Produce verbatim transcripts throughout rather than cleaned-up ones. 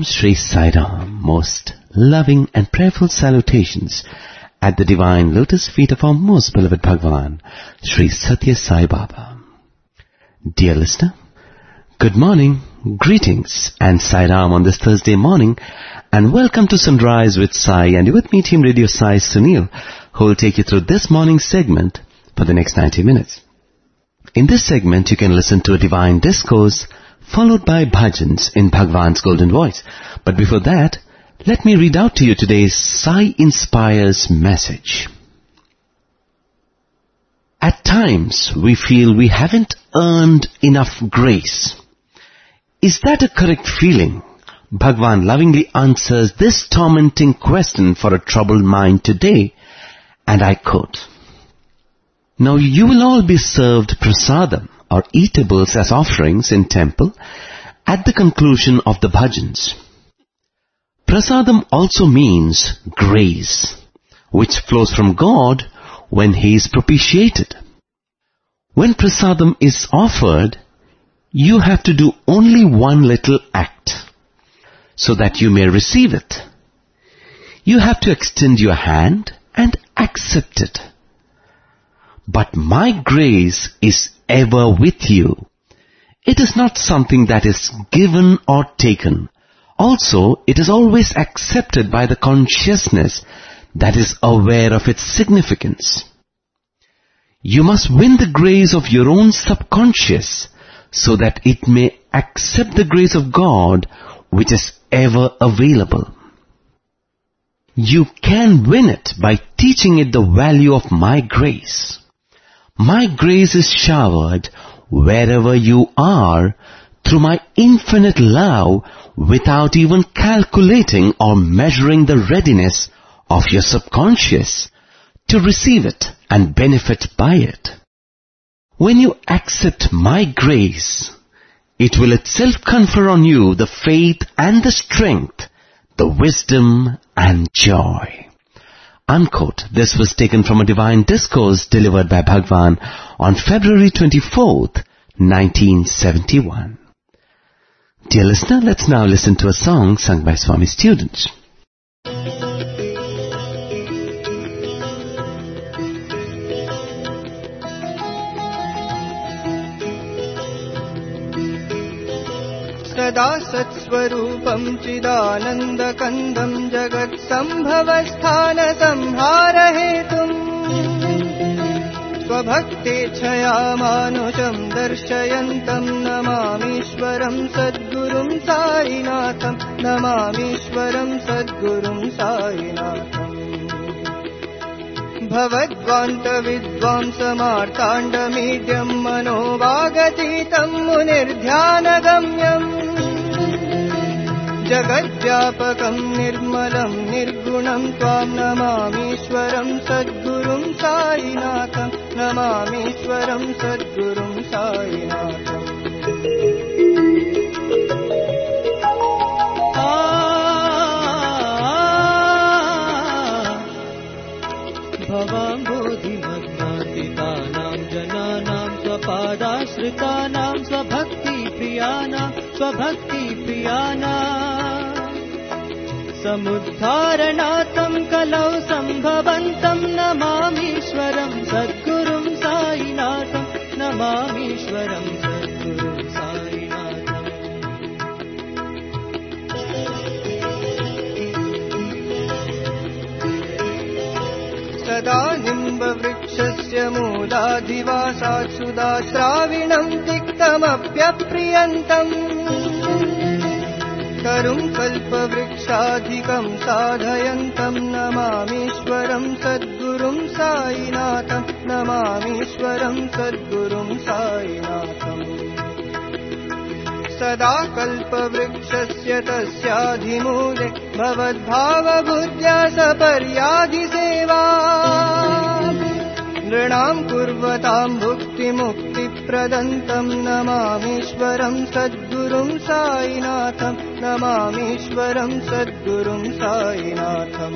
Om Shri Sai Ram. Most loving and prayerful salutations at the divine lotus feet of our most beloved Bhagwan, Shri Satya Sai Baba. Dear listener, good morning, greetings and Sai Ram on this Thursday morning, and welcome to Sunrise with Sai, and you with me, Team Radio Sai Sunil, who will take you through this morning's segment for the next ninety minutes. In this segment, you can listen to a divine discourse followed by bhajans in Bhagwan's golden voice. But before that, let me read out to you today's Sai Inspires message. At times, we feel we haven't earned enough grace. Is that a correct feeling? Bhagwan lovingly answers this tormenting question for a troubled mind today, and I quote, "Now you will all be served prasadam, or eatables as offerings in temple, at the conclusion of the bhajans. Prasadam also means grace, which flows from God when He is propitiated. When prasadam is offered, you have to do only one little act, so that you may receive it. You have to extend your hand and accept it. But my grace is ever with you. It is not something that is given or taken. Also, it is always accepted by the consciousness that is aware of its significance. You must win the grace of your own subconscious so that it may accept the grace of God, which is ever available. You can win it by teaching it the value of my grace. My grace is showered wherever you are through my infinite love without even calculating or measuring the readiness of your subconscious to receive it and benefit by it. When you accept my grace, it will itself confer on you the faith and the strength, the wisdom and joy." Unquote. This was taken from a divine discourse delivered by Bhagwan on February twenty-fourth, nineteen seventy-one. Dear listener, let's now listen to a song sung by Swami students. सदा सत्स्वरूपं चिदानन्दकन्दं जगत्सम्भवस्थानसंहारहेतुम् स्वभक्तेच्छया मानुषं दर्शयन्तं नमामीश्वरं सद्गुरुं साईनाथं नमामीश्वरं सद्गुरुं साईनाथम् भवद्वान्तविद्वांसमार्ताण्डमीड्यं मनोवागतीतं मुनिर्ध्यानगम्यम् जगद्व्यापकं निर्मलं निर्गुणं त्वां नमामीश्वरं सद्गुरुं साईनाथं नमामीश्वरं सद्गुरुं साईनाथम् भवाम्बोधिमग्नातितानां जनानां स्वपादाश्रितानां स्वभक्तिप्रियाणां स्वभक्तिप्रियाणां समुद्धारणार्थं कलौ सम्भवन्तं नमामीश्वरं सद्गुरुं साईनाथं नमामीश्वरं सद्गुरुं साईनाथम् सदा निम्बवृक्षस्य मूलाधिवासात् सुधाश्राविणं तिक्तमप्यप्रियन्तम् तरुं कल्पवृक्षाधिकं साधयन्तं नमामीश्वरं सद्गुरुं साईनाथं नमामीश्वरं सद्गुरुं साईनाथम् सदा कल्पवृक्षस्य तस्याधिमूले भवद्भावबुद्ध्या सपर्याधिसेवा नृणां कुर्वतां भुक्तिमुक्तिप्रदन्तं नमामीश्वरं सद्गुरुं साईनाथं नमामीश्वरं सद्गुरुं साईनाथम्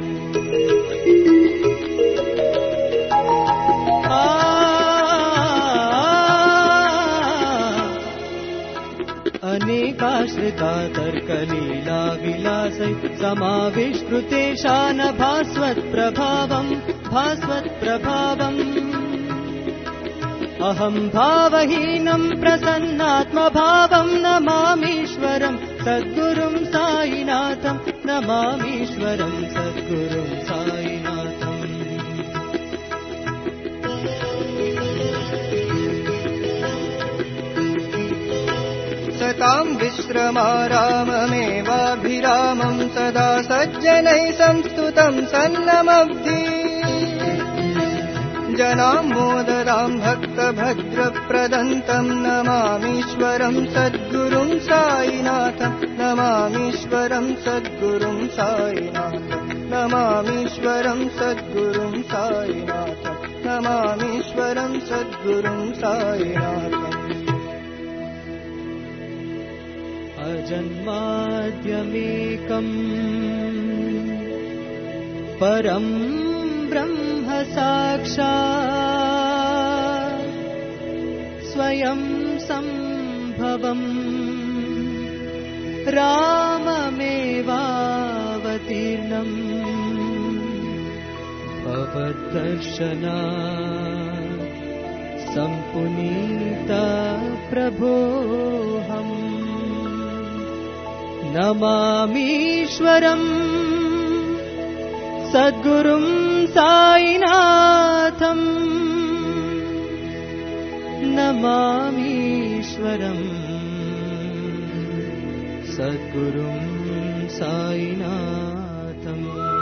अनेक అనేకాశ్రితా తర్కలీలా విలాసై సమావిష్కృతేషాన భాస్వత్ ప్రభావం భాస్వత్ ప్రభావం అహం భావహీనం ప్రసన్నాత్మ భావం నమామీశ్వరం సద్గురుం సాయినాథం నమామీశ్వరం సద్గురుం సాయినాథం సతాం విశ్రమారామమేవాభిరామం సదా సజ్జనై సంస్తుతం సన్నమబ్ధి జనాం మోదదాం భక్తభద్రప్రదంతం నమామీశ్వరం సద్గురుం సాయినాథం నమామీశ్వరం సద్గురుం సాయినాథం నమామీశ్వరం సద్గురుం సాయినాథం నమామీశ్వరం సద్గురుం సాయినాథం అజన్మాద్యమేకం పరం బ్రహ్మ సాక్షాత్ స్వయం సంభవం రామమేవావతీర్ణం భవద్దర్శనాత్ సంపునీత ప్రభోహం నమామీశ్వరం సద్గురుం సాయినాథం నమామీశ్వరం సద్గురుం సాయినాథం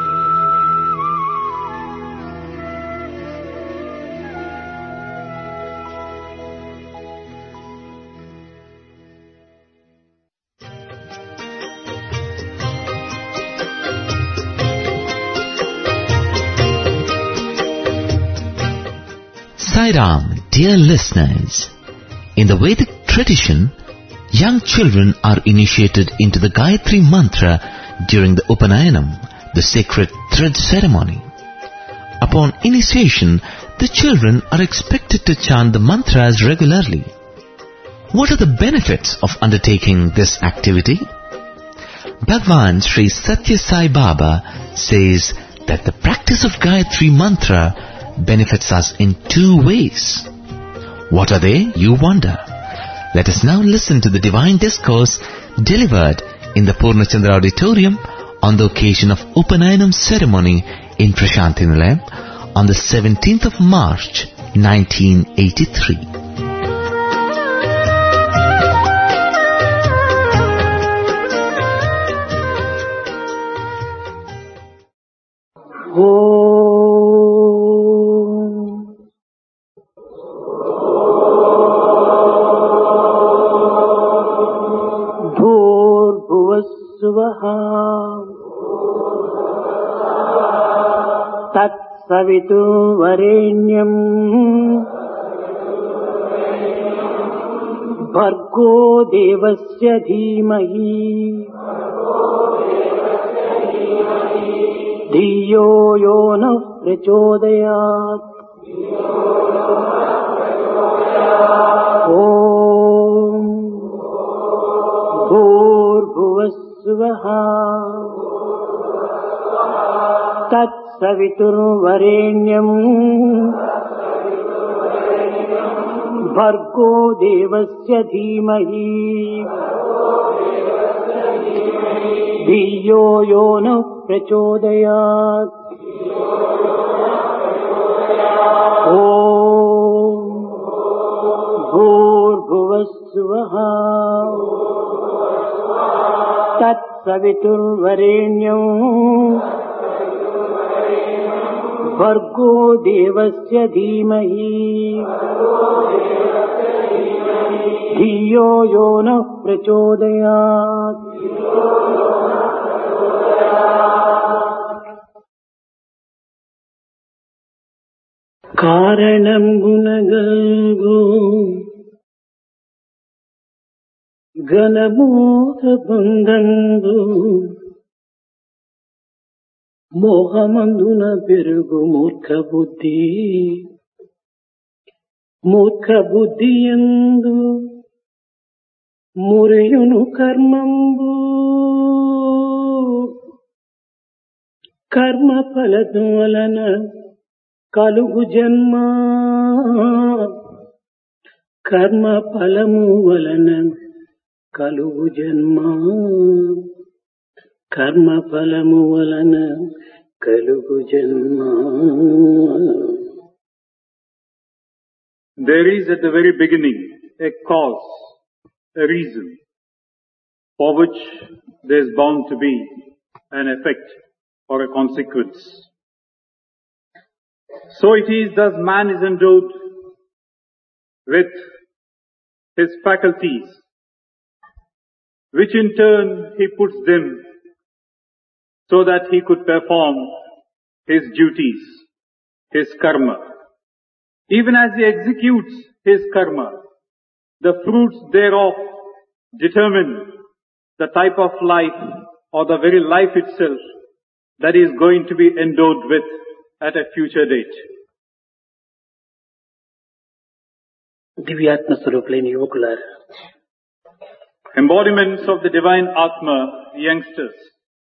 Sai Ram, dear listeners, in the Vedic tradition, young children are initiated into the Gayatri Mantra during the Upanayanam, the sacred thread ceremony. Upon initiation, the children are expected to chant the mantras regularly. What are the benefits of undertaking this activity? Bhagwan Sri Satya Sai Baba says that the practice of Gayatri Mantra benefits us in two ways. What are they, you wonder? Let us now listen to the divine discourse delivered in the Purnachandra Auditorium on the occasion of Upanayanam ceremony in Prashanthi Nilayam on the seventeenth of March, nineteen eighty-three. తత్సవితుర్వరేణ్యం భర్గో దేవస్య ధీమహి ధియో యో నః ప్రచోదయాత్. ఓం భూర్భువస్సువః తత్సవితుర్వరేణ్యం భర్గో దేవస్య ధీమహి ధియో యో నః ప్రచోదయాత్. ఓం భూర్భువస్సువః తత్సవితుర్వరేణ్యం భర్గో దేవస్య ధీమహి ధియో యో నః ప్రచోదయాత్. కారణం గుణగల్గు ఘనమోహ బంధంబు మోహమందున పెరుగు మూర్ఖ బుద్ధి. మూర్ఖ బుద్ధి యందు మురియును కర్మంబు కర్మ ఫలము వలన కలుగు జన్మ కర్మ ఫలము వలన కలుగు జన్మ కర్మ ఫలము వలన కలుగు జన్మ. There is at the very beginning a cause, a reason, for which there is bound to be an effect or a consequence. So it is thus man is endowed with his faculties, which in turn he puts them so that he could perform his duties, his karma. Even as he executes his karma, the fruits thereof determine the type of life or the very life itself that he is going to be endowed with at a future date. దివ్యాత్మ స్వరూపులైన యువకులారా, Embodiments of the divine Atma, youngsters.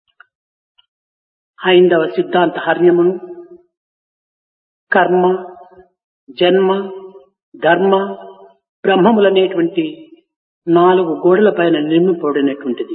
హైందవ సిద్ధాంత హర్మ్యమును కర్మ, జన్మ, ధర్మ, బ్రహ్మములనేటువంటి నాలుగు గోడల పైన నిర్మింపబడినటువంటిది.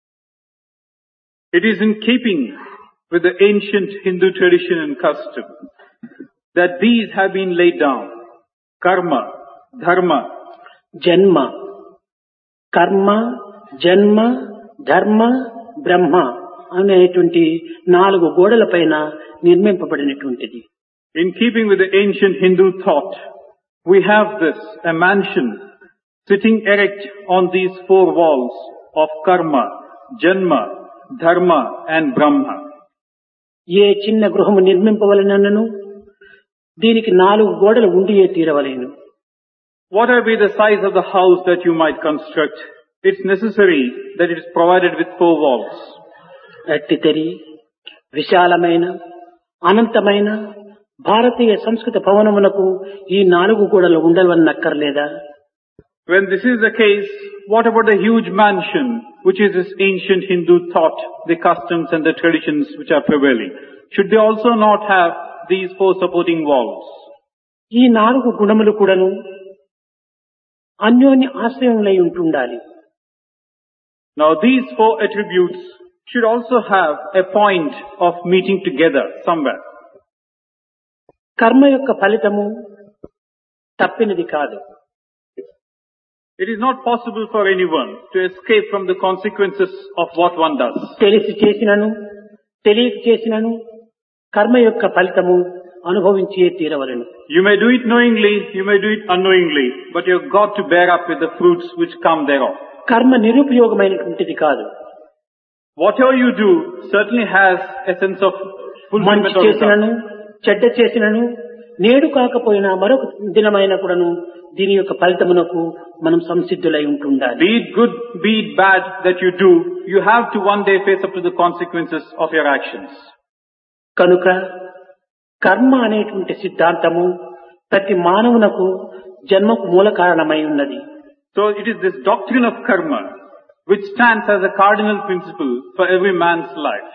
It is in keeping with the ancient Hindu tradition and custom that these have been laid down. Karma, dharma, జన్మ, కర్మ, జన్మ, ధర్మ, బ్రహ్మ అనేటువంటి నాలుగు గోడల పైన నిర్మింపబడినటువంటిది. In keeping with the ancient Hindu thought, we have this, a mansion sitting erect on these four walls of karma, janma, dharma and brahma. ఏ చిన్న గృహము నిర్మింపవలనను దీనికి నాలుగు గోడలు ఉండియే తీరవలేను. Whatever be the size of the house that you might construct, it's necessary that it is provided with four walls. అట్టి తెరి విశాలమైన అనంతమైన భారతీయ సంస్కృత భవనమునకు ఈ నాలుగు గోడలు ఉండవన్నక్కర్లేదా? When this is the case, what about the huge mansion, which is this ancient Hindu thought, the customs and the traditions which are prevailing? Should they also not have these four supporting walls? ఈ నాలుగు గుణములు కూడాను అన్యోన్య ఆశ్రయములై ఉంటుండాలి. Now these four attributes should also have a point of meeting together somewhere. కర్మ యొక్క ఫలితము తప్పినది కాదు. It is not possible for anyone to escape from the consequences of what one does. తెలిసి చేసినను తెలియక చేసినను కర్మ యొక్క ఫలితము అనుభవించే తీరవలెను. You may do it knowingly, you may do it unknowingly, but you have got to bear up with the fruits which come thereof. కర్మ నిరుపయోగమైనటువంటిది కాదు. Whatever you do certainly has a sense of fulfillment మంచి of చేసినను result. చెడ్డ చేసినను నేడు కాకపోయినా మరొక దినమైన కూడాను దీని యొక్క ఫలితమునకు మనం సంసిద్ధులై ఉంటుండాలి. Be it good, be it bad that you do, you have to one day face up to the consequences of your actions. కనుక కర్మ అనేటువంటి సిద్ధాంతము ప్రతి మానవునకు జన్మకు మూల కారణమై ఉన్నది. So it is this doctrine of karma which stands as a cardinal principle for every man's life.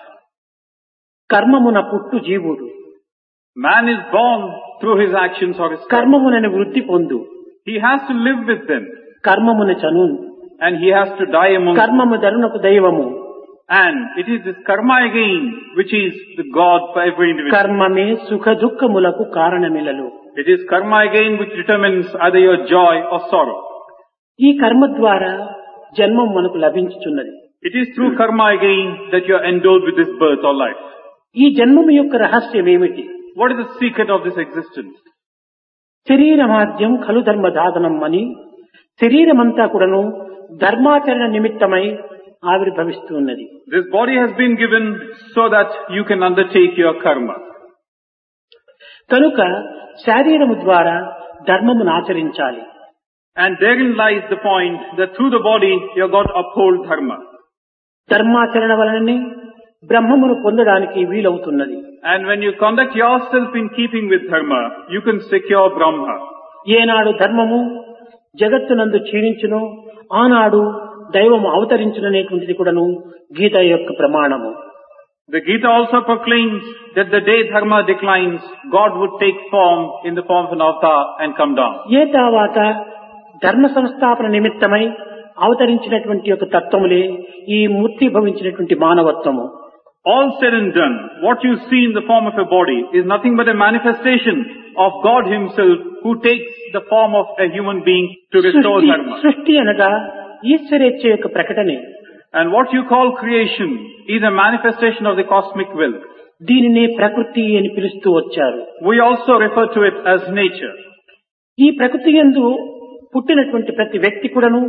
కర్మమున పుట్టు జీవుడు, Man is born through his actions or his karma. కర్మమునని వృద్ధి పొందు, He has to live with them కర్మమున చను, and he has to die among them. కర్మము ధరునకు దైవము, And it is this karma again which is the God for every individual. కర్మమే సుఖ దుఃఖములకు కారణమిలలు. It is karma again which determines either your joy or sorrow. ఈ కర్మ ద్వారా జన్మం మనకు లభించుచున్నది. It is through karma again that you are endowed with this birth or life. ఈ జన్మము యొక్క రహస్యం ఏమిటి? What is the secret of this existence? శరీరమాద్యం ఖలు ధర్మ సాధనం అని శరీరమంతా కూడాను ధర్మాచరణ నిమిత్తమై ఆవిర్భవిస్తూ ఉన్నది. This body has been given so that you can undertake your karma. కనుక శరీరము ద్వారా ధర్మమును ఆచరించాలి. And therein lies the point that through the body you have got to uphold dharma. ధర్మాచరణ వలననే బ్రహ్మమును పొందడానికి వీలవుతున్నది. And when you conduct yourself in keeping with dharma, you can secure Brahma. ఏనాడు ధర్మము జగత్తునందు క్షీణించునో ఆనాడు దైవం అవతరించుననేటువంటిది కూడాను గీత యొక్క ప్రమాణము. The Gita also proclaims that the day dharma declines, God would take form in the form of an avatar and come down. ఏ తర్వాత ధర్మ సంస్థాపన నిమిత్తమై అవతరించినటువంటి యొక్క తత్వములే ఈ మూర్తి భవించినటువంటి మానవత్వము. All said and done, what you see in the form of a body is nothing but a manifestation of God Himself who takes the form of a human being to restore సృష్టి dharma. సృష్టి అనగా ఈశ్వరేచ్ఛ యొక్క ప్రకటనే. And what you call creation is a manifestation of the cosmic will. దీనినే ప్రకృతి అని పిలుస్తూ వచ్చారు. We also refer to it as nature. ఈ ప్రకృతి యందు పుట్టినటువంటి ప్రతి వ్యక్తి కూడాను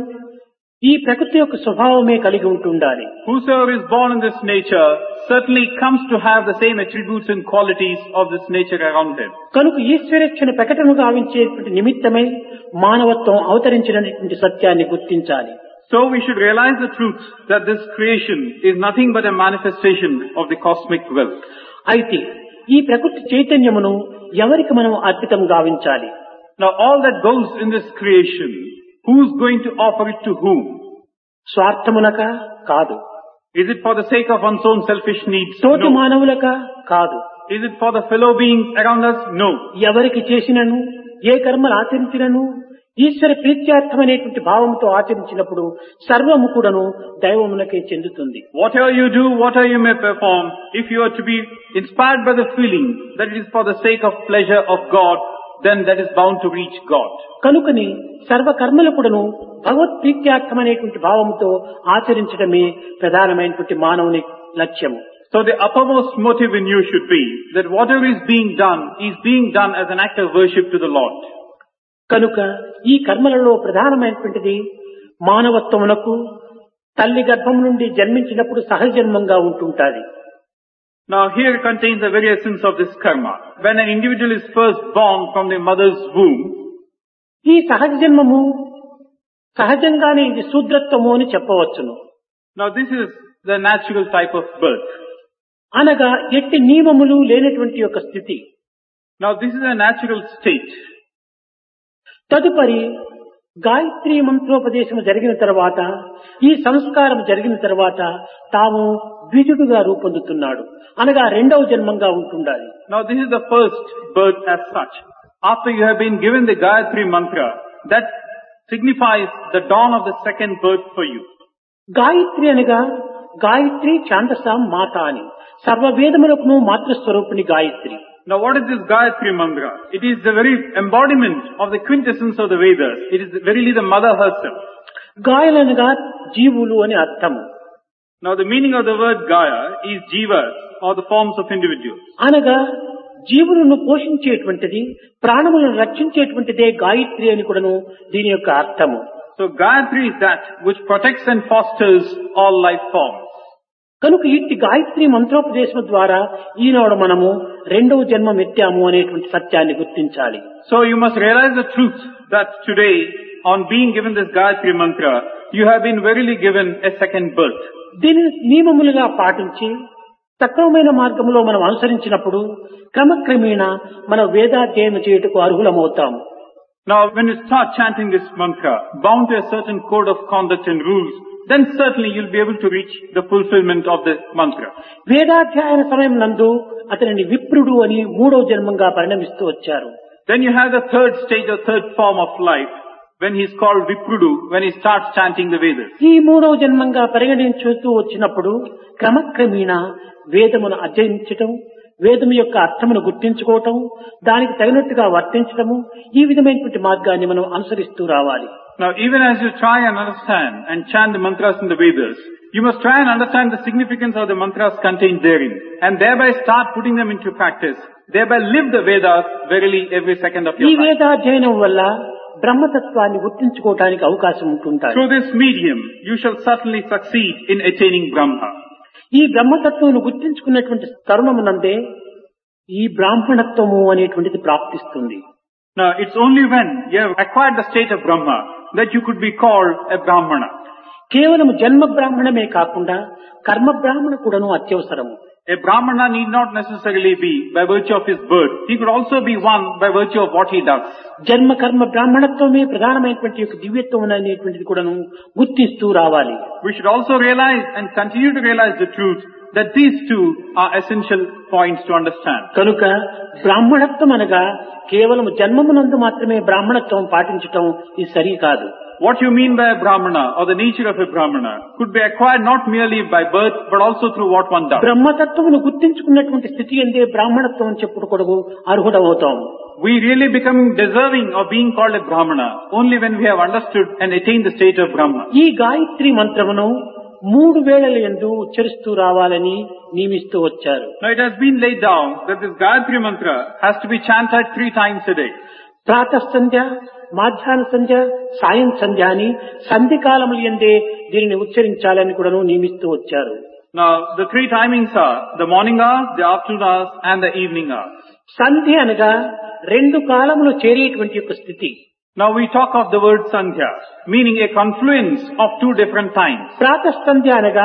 ఈ ప్రకృతి యొక్క స్వభావమే కలిగి ఉంటుండాలి. Whosoever is born in this nature certainly comes to have the same attributes and qualities of this nature around him. కనుక ఈశ్వరేచ్ఛను ప్రకటన గావించేటువంటి నిమిత్తమై మానవత్వం అవతరించినటువంటి సత్యాన్ని గుర్తించాలి. So we should realize the truth that this creation is nothing but a manifestation of the cosmic will. అయితే ఈ ప్రకృతి చైతన్యమును ఎవరికి మనం అర్పితం గావించాలి? Now all that goes in this creation, who's going to offer it to whom? స్వార్థమునక కాదు. Is it for the sake of one's own selfish needs? తోటి No. మానవులక కాదు. Is it for the fellow beings around us? No. ఎవరికి చేసినను ఏ కర్మలు ఆచరించినను ఈశ్వర ప్రీత్యార్థమైనటువంటి భావంతో ఆచరించినప్పుడు సర్వము కూడాను దైవమునకే చెందుతుంది. Whatever you do, whatever you may perform, if you are to be inspired by the feeling that it is for the sake of pleasure of God, then that is bound to reach God. కనుకని సర్వ కర్మలు కూడాను భగవత్ ప్రీత్యార్థమైనటువంటి భావంతో ఆచరించడమే ప్రధానమైనటువంటి మానవుని లక్ష్యము. So the uppermost motive in you should be that whatever is being done is being done as an act of worship to the Lord. కనుక ఈ కర్మలలో ప్రధానమైనటువంటిది మానవత్వమునకు తల్లి గర్భం నుండి జన్మించినప్పుడు సహజన్మంగా ఉంటుంటాది. Now here contains the very essence of this karma. When an individual is first born from the mother's womb, ఈ సహజ జన్మము సహజంగానే ఇది శూద్రత్వము అని చెప్పవచ్చును. now this is the natural type of birth. అనగా ఎట్టి నియమములు లేనటువంటి యొక్క స్థితి. Now this is a natural state. తదుపరి గాయత్రీ మంత్రోపదేశం జరిగిన తర్వాత ఈ సంస్కారం జరిగిన తర్వాత తాము ద్విజుడుగా రూపొందుతున్నాడు. అనగా రెండవ జన్మంగా ఉంటుండాలి. Now this is the first birth as such. After you have been given the Gayatri mantra, that signifies the dawn of the second birth for you. Gayatri అనగా గాయత్రి ఛాందసాం మాత అని సర్వ వేదములకు మాతృస్వరూపిణి Gayatri. Now what is this Gayatri mantra? It is the very embodiment of the quintessence of the Vedas. It is verily the mother herself. గాయలనగా జీవులు అని అర్థము. Now the meaning of the word Gaya is jivas or the forms of individuals. అనగా జీవులను పోషించేటువంటిది ప్రాణములను రక్షించేటువంటిదే గాయత్రి అని కూడాను దీని యొక్క అర్థము. So Gayatri is that which protects and fosters all life forms. కనుక ఇట్టి గాయత్రి మంత్రోపదేశం ద్వారా ఈనాడు మనము రెండవ జన్మం ఎత్తాము అనేటువంటి సత్యాన్ని గుర్తించాలి. So you must realize the truth that today, on being given this Gayatri mantra, you have been verily given a second birth. దీనిని నియమములుగా పాటించి సక్రమమైన మార్గంలో మనం అనుసరించినప్పుడు క్రమక్రమేణా మన వేదాధ్యయనం చేయుటకు అర్హులమవుతాము. Now when you start chanting this mantra, bound to a certain code of conduct and rules, then certainly you'll be able to reach the fulfillment of the mantra. వేదాధ్యాయన సమయం నందు అతనిని విప్రుడు అని మూడవ జన్మంగా పరిణమిస్తూ వచ్చారు. Then you have the third stage or third form of life, when he is called Viprudu, when he starts chanting the Vedas. ఈ మూడవ జన్మంగా పరిగణించుతూ వచ్చినప్పుడు క్రమక్రమేణా వేదమును అధ్యయించటం, వేదము యొక్క అర్థమును గుర్తించుకోవటం, దానికి తగినట్టుగా వర్తించటము, ఈ విధమైనటువంటి మార్గాన్ని మనం అనుసరిస్తూ రావాలి. Now even as you try and understand and chant the mantras in the Vedas, you must try and understand the significance of the mantras contained therein, and thereby start putting them into practice. Thereby live the Vedas verily every second of ఈ your life. వేదాధ్యయనం వల్ల బ్రహ్మతత్వాన్ని గుర్తించుకోవటానికి అవకాశం ఉంటుంటాయి. Through this medium, you shall certainly succeed in attaining Brahma. ఈ బ్రహ్మతత్వమును గుర్తించుకున్నటువంటి తరుణమునందే ఈ బ్రాహ్మణత్వము అనేటువంటిది ప్రాప్తిస్తుంది. Now it's only when you have acquired the state of Brahma that you could be called a Brahmana. కేవలం జన్మ బ్రాహ్మణమే కాకుండా కర్మ బ్రాహ్మణ కూడాను అత్యవసరము. A Brahmana need not necessarily be by virtue of his birth. He could also be one by virtue of what he does. జన్మ కర్మ బ్రాహ్మణత్వమే ప్రధానమైనటువంటి యొక్క దివ్యత్వం అనేటువంటిది కూడాను గుర్తిస్తూ రావాలి. We should also realize and continue to realize the truth that these two are essential points to understand. కనుక బ్రాహ్మణత్వం అనగా కేవలం జన్మమునందు మాత్రమే బ్రాహ్మణత్వం పాటించటం ఇది సరి కాదు. What you mean by a Brahmana or the nature of a Brahmana could be acquired not merely by birth but also through what one does. బ్రహ్మతత్వమును గుర్తించుకున్నటువంటి స్థితి ఎందే బ్రాహ్మణత్వం అని చెప్పుకోవడం అర్హుడమవుతాం. We really become deserving of being called a Brahmana only when we have understood and attained the state of Brahma. ఈ గాయత్రి మంత్రమును మూడు వేళల యందు ఉచ్చరిస్తూ రావాలని నియమిస్తూ వచ్చారు. Now it has been laid down that this Gayatri mantra has to be chanted three times a day. Pratah సంధ్య, మాధ్యాహ్న సంధ్య, సాయం సంధ్య అని సంధి కాలముల యందే దీనిని ఉచ్చరించాలని కూడాను నియమిస్తూ వచ్చారు. Now the three timings are the morning hours, the afternoon hours and the evening hours. సంధి అనగా రెండు కాలములు చేరేటువంటి యొక్క స్థితి. Now we talk of the word Sandhya, meaning a confluence of two different times. Pratah సంధ్య అనగా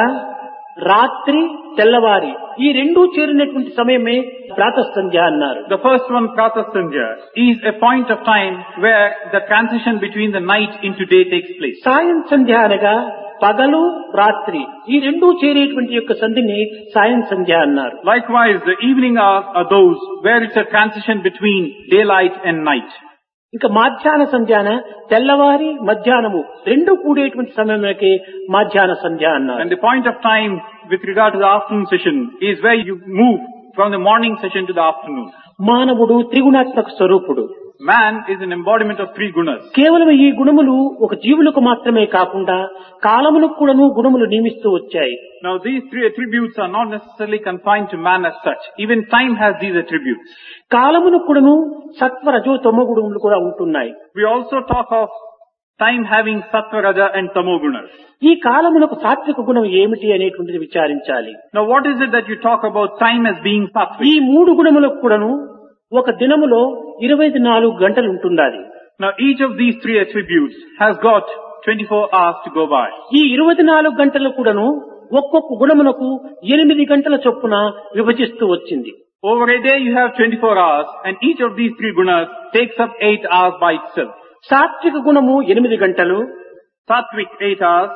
రాత్రి తెల్లవారి ఈ రెండు చేరినటువంటి సమయమే ప్రాతః సంధ్య అన్నారు. The first one, Pratah Sandhya, is a point of time where the transition between the night into day takes place. సాయం సంధ్య అనగా పగలు రాత్రి ఈ రెండు చేరేటువంటి యొక్క సంధిని సాయం సంధ్య అన్నారు. Likewise, the evening hours are those where it's a transition between daylight and night. ఇంకా మాధ్యాహ్న సంధ్యాన తెల్లవారి మధ్యాహ్నము రెండు కూడేటువంటి సమయంలోకి మాధ్యాహ్న సంధ్య అన్నారు. And the point of time with regard to the afternoon session is where you move from the morning session to the afternoon. మానవుడు త్రిగుణాత్మక స్వరూపుడు. Man is an embodiment of three gunas. కేవలం ఈ గుణములు ఒక జీవులకు మాత్రమే కాకుండా కాలములకు కూడాను గుణములు నియమిస్తూ వచ్చాయి. Now these three attributes are not necessarily confined to man as such. Even time has these attributes. కాలమును కూడాను సత్వ రజో తమో గుణములు కూడా ఉంటున్నాయి. We also talk of time having sattva, raja and tamo gunas. ఈ కాలమునకు సాత్విక గుణం ఏమిటి అనేటువంటిది విచారించాలి. Now what is it that you talk about time as being ఈ sattvic? మూడు గుణములకు కూడాను ఒక దినములో ఇరవై నాలుగు గంటలు ఉంటుండాలి. Now each of these three attributes has got twenty-four hours to go by. ఈ ఇరవై నాలుగు గంటలు కూడాను ఒక్కొక్క గుణమునకు ఎనిమిది గంటల చొప్పున విభజిస్తూ వచ్చింది. Over a day you have twenty-four hours and each of these three gunas takes up eight hours by itself. సాత్విక గుణము ఎనిమిది గంటలు, Sattvic eight hours,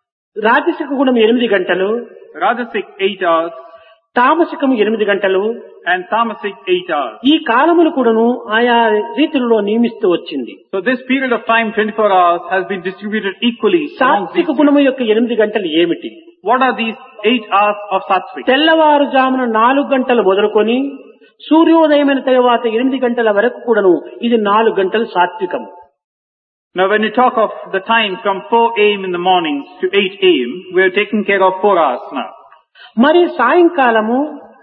రాజసిక గుణం ఎనిమిది గంటలు, Rajasic eight hours తామసికము ఎనిమిది గంటలు. and Tamasic eight hours. ఈ కాలములు కూడాను ఆయా రీతులలో నియమిస్తూ వచ్చింది. So this period of time, twenty-four hours, has been distributed equally among సాత్విక these. గుణము యొక్క ఎనిమిది గంటలు ఏమిటి? What are these eight hours of Sattvic? తెల్లవారుజామున నాలుగు గంటలు మొదలుకొని సూర్యోదయమైన తర్వాత ఎనిమిది గంటల వరకు కూడాను ఇది నాలుగు గంటలు సాత్వికం. Now when you talk of the time from four a.m. in the morning to eight a.m., we are taking care of four hours now. మరి సాయంకాలము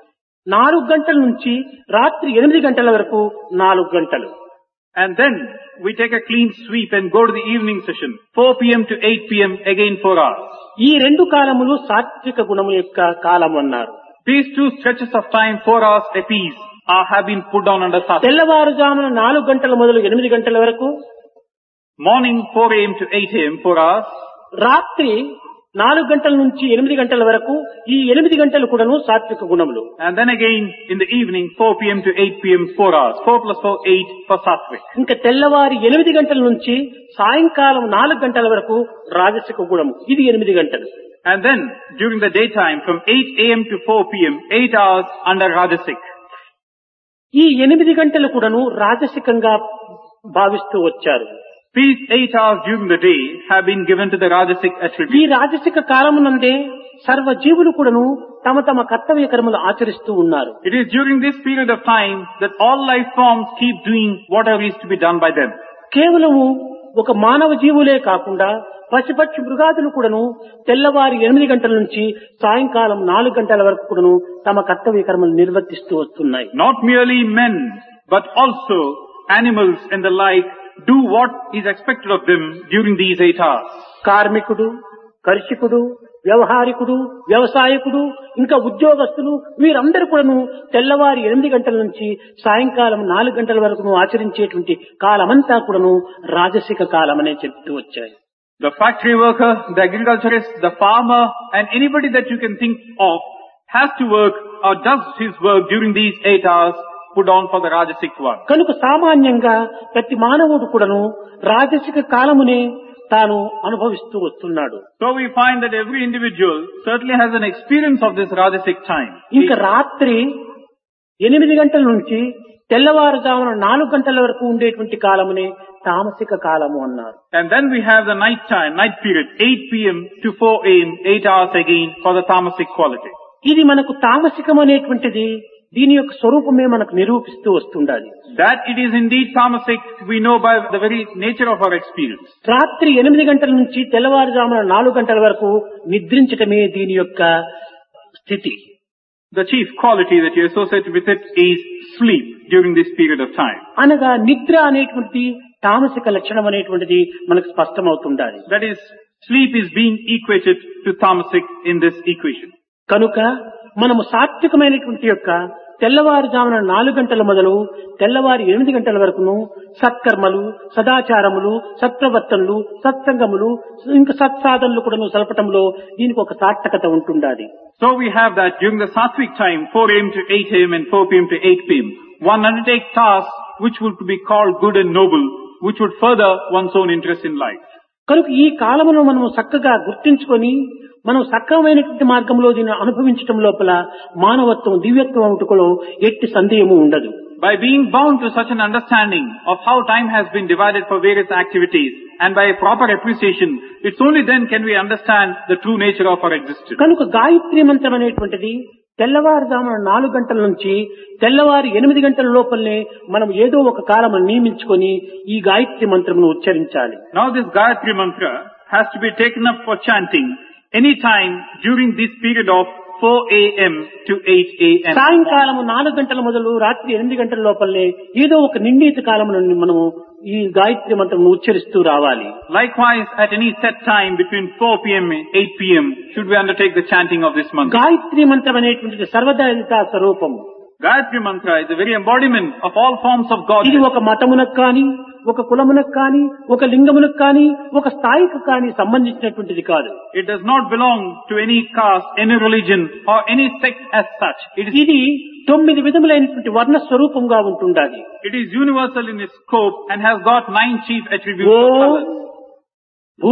నాలుగు గంటల నుంచి రాత్రి ఎనిమిది గంటల వరకు నాలుగు గంటలు. And then we take a clean sweep and go to the evening session, four p.m. to eight p.m. again four hours. ఈ రెండు కాలములు సాత్విక గుణము యొక్క కాలం అన్నారు. These two stretches of time, four hours apiece, are, have been put down under Sattvic. తెల్లవారుజామున నాలుగు గంటల మొదలు ఎనిమిది గంటల వరకు, Morning four a.m. to eight a.m. four hours. రాత్రి నాలుగు గంటల నుంచి ఎనిమిది గంటల వరకు ఈ ఎనిమిది గంటలు కూడాను సాత్విక గుణములు. And then again in the evening four p.m. to eight p.m. four hours. four plus four, eight for Sattvic. ఇంకా తెల్లవారి ఎనిమిది గంటల నుంచి సాయంకాలం నాలుగు గంటల వరకు రాజసిక గుణము, ఇది ఎనిమిది గంటలు. And then during the daytime from eight a.m. to four p.m. eight hours under Rajasic. ఈ ఎనిమిది గంటలు కూడాను రాజసికంగా భావిస్తూ వచ్చారు. These eight hours during the day have been given to the Rajasic ఈ attribute. రాజసిక కాలమునందే సర్వ జీవులు కూడాను తమ తమ కర్తవ్య కర్మలు ఆచరిస్తూ ఉన్నారు. It is during this period of time that all life forms keep doing whatever is to be done by them. కేవలము ఒక మానవ జీవులే కాకుండా పశుపక్షి మృగాదులు కూడాను తెల్లవారి ఎనిమిది గంటల నుంచి సాయంకాలం నాలుగు గంటల వరకు కూడాను తమ కర్తవ్య కర్మలు నిర్వర్తిస్తూ వస్తున్నాయి. Not merely men, but also animals and the like do what is expected of them during these eight hours. కార్మికుడు, కర్షికుడు, వ్యవహారికుడు, వ్యవసాయకుడు, ఇంకా ఉద్యోగస్తులు వీరందరూ కూడాను తెల్లవారి ఎనిమిది గంటల నుంచి సాయంకాలం నాలుగు గంటల వరకు ఆచరించేటువంటి కాలమంతా కూడాను రాజసిక కాలం అనే చెప్తూ వచ్చాయి. The factory worker, the agriculturist, the farmer and anybody that you can think of has to work or does his work during these eight hours put on for the Rajasic one. కనుక సామాన్యంగా ప్రతి మానవుడు కూడాను రాజసిక కాలమునే తాను అనుభవిస్తూ వస్తున్నాడు. So we find that every individual certainly has an experience of this Rajasic time. ఇంకా రాత్రి ఎనిమిది గంటల నుంచి తెల్లవారుజామున నాలుగు గంటల వరకు ఉండేటువంటి కాలమునే తామసిక కాలము అన్నారు. And then we have the night time, night period, eight p.m. to four a.m., eight hours again for the tamasic quality. ఇది మనకు తామసికం అనేటువంటిది దీని యొక్క స్వరూపమే మనకు నిరూపిస్తూ వస్తుండాలి. That it is indeed tamasic, we know by the very nature of our experience. రాత్రి ఎనిమిది గంటల నుంచి తెల్లవారుజామున నాలుగు గంటల వరకు నిద్రించటమే దీని యొక్క స్థితి. The chief quality that you associate with it is sleep during this period of time. అనగా నిద్ర అనేటువంటి తామసిక లక్షణం అనేటువంటిది మనకు స్పష్టమవుతుండాలి. That is, sleep is being equated to tamasic in this equation. కనుక మనము సాత్వికమైనటువంటి యొక్క తెల్లవారుజామున నాలుగు గంటల మొదలు తెల్లవారి ఎనిమిది గంటల వరకును సత్కర్మలు, సదాచారములు, సత్ప్రవర్తనలు, సత్సంగములు, ఇంకా సత్సాధనలు కూడా సలపటంలో దీనికి ఒక సార్థకత ఉంటుండాలి. So we have that during the sattvic time, four a.m. to eight a.m. and four p.m. to eight p.m. one undertakes tasks which would be called good and noble, which would further one's own interest in life. కనుక ఈ కాలమును మనము చక్కగా గుర్తించుకొని మనం సక్రమమైనటువంటి మార్గంలో దీన్ని అనుభవించడం లోపల మానవత్వం, దివ్యత్వం అవుటలో ఎట్టి సందేహము ఉండదు. By being bound to such an understanding of how time has been divided for various activities and by a proper appreciation, it's only then can we understand the true nature of our existence. కనుక గాయత్రి మంత్రం అనేటువంటిది తెల్లవారుజామున నాలుగు గంటల నుంచి తెల్లవారి ఎనిమిది గంటల లోపలనే మనం ఏదో ఒక కాలం నియమించుకొని ఈ Gayatri మంత్రమును ఉచ్చరించాలి. Now this Gayatri mantra has to be taken up for chanting any time during this period of four a.m. to eight a.m. సాయంకాలము నాలుగు గంటల మొదలు రాత్రి ఎనిమిది గంటల లోపలనే ఏదో ఒక నిర్ణీత కాలం నుండి మనము ఈ గాయత్రి మంత్రమును ఉచ్చరిస్తూ రావాలి. Likewise, at any set time between four p.m. and eight p.m. should we undertake the chanting of this mantra. Gayatri మంత్రం అనేటువంటిది సర్వదైతా స్వరూపము. Gayatri mantra is the very embodiment of all forms of God. ఇది ఒక మతమునకు కానీ, ఒక కులమునకు కానీ, ఒక లింగమునకు కానీ, ఒక స్థాయికి కానీ సంబంధించినటువంటిది కాదు. It does not belong to any caste, any religion or any sect as such. It is, ఇది తొమ్మిది విధములైనటువంటి వర్ణ స్వరూపంగా ఉంటుండాలి. it is universal in its scope and has got nine chief attributes oh of colors. భూ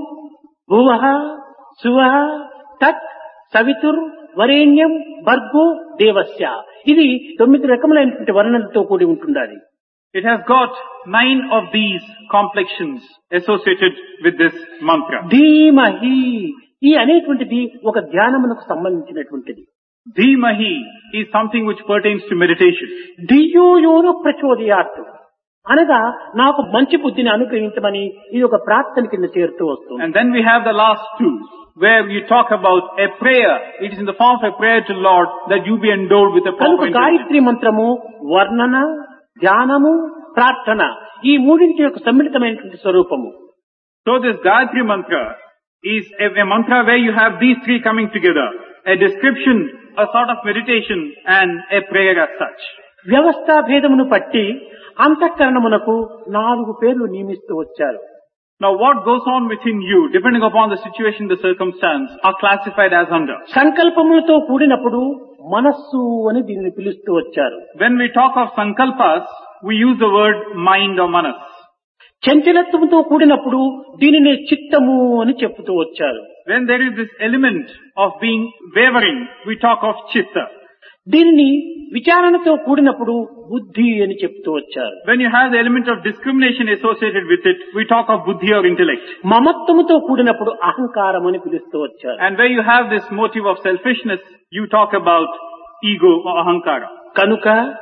భువః సువః తత్ సవితుర్ వరేణ్యం భర్గో దేవస్య. ఇది తొమ్మిది రకములైనటువంటి వర్ణనలతో కూడి ఉంటుండాలి. It has got nine of these complexions associated with this mantra. ధీమహి ఈ అనేటువంటిది ఒక ధ్యానమునకు సంబంధించినటువంటిది. Dhimahi is something which pertains to meditation. ధియోయోన ప్రచోదయాత్ అనగా నాకు మంచి బుద్ధిని అనుగ్రహించమని ఇది ఒక ప్రార్థన కింద చేరుతూ వస్తుంది. And then we have the last two, where you talk about a prayer. It is in the form of a prayer to Lord that you be endowed with a కనుక proper intelligence. గాయత్రి మంత్రము వర్ణన, ధ్యానము, ప్రార్థన ఈ మూడింటి యొక్క సమ్మిళితమైనటువంటి స్వరూపము. So this Gayatri mantra is a, a mantra where you have these three coming together. A description, a sort of meditation and a prayer as such. వ్యవస్థా భేదమును పట్టి అంతఃకరణమునకు నాలుగు పేర్లు నియమిస్తూ వచ్చారు. Now what goes on within you, depending upon the situation, the circumstance, are classified as under. సంకల్పములతో కూడినప్పుడు మనస్సు అని దీనిని పిలుస్తూ వచ్చారు. When we talk of sankalpas, we use the word mind or manas. చంచలత్వంతో కూడినప్పుడు దీనిని చిత్తము అని చెప్తూ వచ్చారు. When there is this element of being wavering, we talk of chitta. దీనిని విచారణతో కూడినప్పుడు బుద్ధి అని చెప్తూ వచ్చారు. When you have the element of discrimination associated with it, we talk of buddhi or intellect. మమత్వముతో కూడినప్పుడు అహంకారం అని పిలుస్తూ వచ్చారు. And where you have this motive of selfishness, you talk about ego or ahankara. కనుక